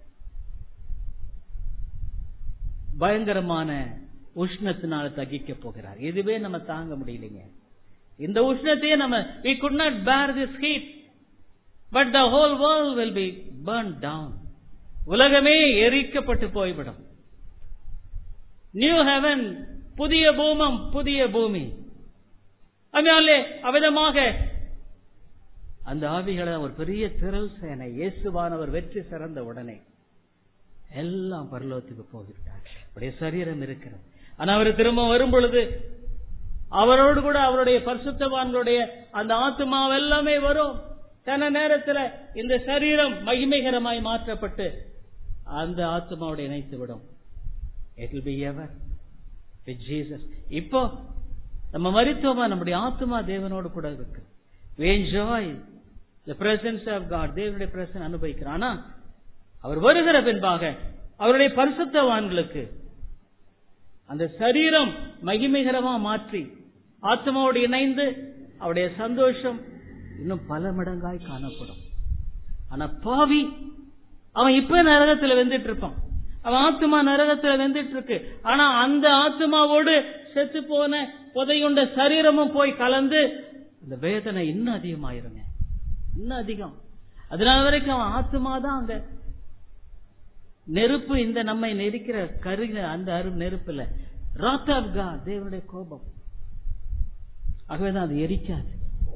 பயங்கரமான உஷ்ணத்தினால தகிக்க போகிறார். இதுவே நம்ம தாங்க முடியலைங்க. இந்த உஷ்ணத்தையே நம்ம we could not bear this heat, but the whole world will be burned down. உலகமே எரிக்கப்பட்டு போய்விடும். நியூ ஹெவன், புதிய பூமம், புதிய பூமி. அதனாலே அவ்விதமாக அந்த ஆவிகளை ஒரு பெரிய திரள் சேனை, இயேசுவானவர் வெற்றி சிறந்த உடனே எல்லாம் பரலோகத்துக்கு போகிறார். அவருடைய சரீரம் இருக்கிறது. ஆனா அவர் திரும்ப வரும் பொழுது அவரோடு கூட அவருடைய பரிசுத்தவான்களுடைய அந்த ஆத்மாவெல்லாமே எல்லாமே வரும். சில நேரத்தில் இந்த சரீரம் மகிமைகரமாய் மாற்றப்பட்டு அந்த ஆத்மாவோட இணைத்து விடும். It will be ever with Jesus. இப்போ நம்ம மரித்தோமா, நம்முடைய ஆத்மா தேவனோடு கூட இருக்கு. We enjoy the presence of God. தேவனுடைய பிரசன்னம் அனுபவிக்கிறோம். ஆனா அவர் வருகிற பின்பாக அவருடைய பரிசுத்தவான்களுக்கு அந்த சரீரம் மகிமைகரமா மாற்றி ஆத்மாவோடு இணைந்து அவருடைய சந்தோஷம் இன்னும் பல மடங்காய் காணப்படும். ஆனா பாவி அவன் இப்ப நரகத்துல வெந்துட்டு இருப்பான். அவன் ஆத்மா நரகத்துல வெந்துட்டு இருக்கு. ஆனா அந்த ஆத்மாவோடு செத்து போன புதையுண்ட சரீரமும் போய் கலந்து இந்த வேதனை இன்னும் அதிகமாயிருங்க, இன்னும் அதிகம். அதனால வரைக்கும் அவன் ஆத்மா தான் அந்த நெருப்பு, இந்த நம்மை நெருக்கிற கருகிற அந்த நெருப்புல wrath of God, தேவனுடைய கோபம். ஆகவேதான் அது எரிக்காது.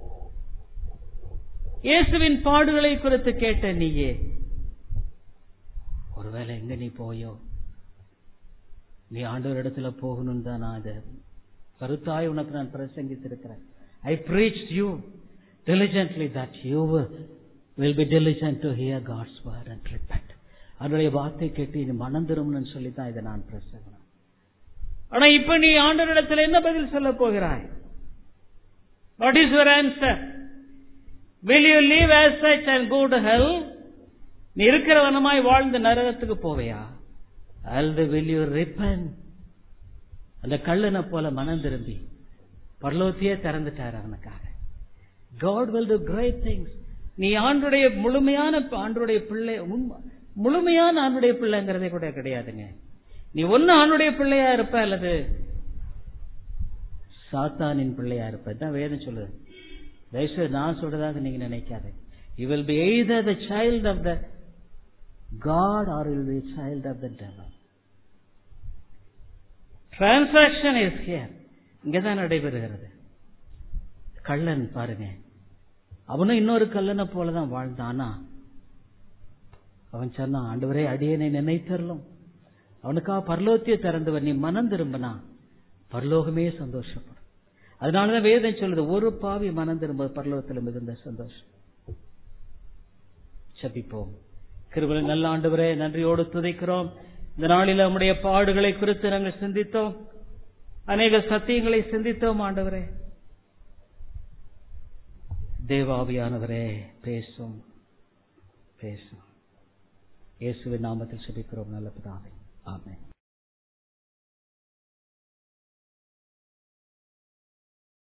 இயேசுவின் பாடுகளை குறித்து கேட்ட நீயே, ஒருவேளை எங்க நீ போயோ, நீ ஆண்டவர் இடத்துல போகணும் தான் நான் இதை கருத்தாய் உனக்கு நான் பிரசங்கித்திருக்கிறேன். I preached you diligently that you will be diligent to hear God's word and repent. அவருடைய வார்த்தை கேட்டு இது மனம் திரும்பணும்னு சொல்லித்தான் இதை நான் பிரசங்கினேன். ஆனா இப்ப நீ ஆண்டவரிடத்தில் என்ன பதில் சொல்ல போகிறாய்? What is your answer? Will you live as such and go to hell? நீ இருக்கிறவனமாய் வாழ்ந்த நரகத்துக்கு போவையா? அல்லது will you repent? அந்த கள்ளனை போல மனம் திரும்பி பரலோகத்தையே திறந்துட்டார் அவனுக்காக. God will do great things. நீ ஆண்டுடைய முழுமையான ஆண்டுடைய பிள்ளை, முழுமையான ஆண்டுடைய பிள்ளைங்கிறதே கூட கிடையாதுங்க. நீ ஒன்னு ஆண்டுடைய பிள்ளையா இருப்ப அல்லது சாத்தானின் பிள்ளையா இருப்ப. தான் வேதம் சொல்லுது. தயவுசெய்து நான் சொல்றதாக நீங்க நினைக்காத. You will be either the child of the God or you will be a child of the devil. Transaction is here. இங்கதான் நடைபெறுகிறது. கள்ளன் பாருங்க, அவனும் இன்னொரு கள்ளனை போலதான் வாழ்ந்தானா. அவன் சொன்னான், ஆண்டவரே அடியேனை நினைத்தரலும். அவனுக்காக பரலோகத்தையே திறந்தவர். நீ மனம் திரும்பினா பரலோகமே சந்தோஷப்படும். அதனாலதான் வேதம் சொல்லுது, ஒரு பாவி மனம் திரும்ப பரலோகத்தில் மிகுந்த சந்தோஷம். ஜெபிப்போம். கிருபையுள்ள நல்ல ஆண்டவரே, நன்றியோடு துதிக்கிறோம். இந்த நாளில் நம்முடைய பாடுகளை குறித்து நாங்கள் சிந்தித்தோம், அநேக சத்தியங்களை சிந்தித்தோம். ஆண்டவரே, தேவாவியானவரே பேசும் பேசும். இயேசுவின் நாமத்தில் ஜெபிக்கிறோம் நல்ல பிதாவே. ஆமென்.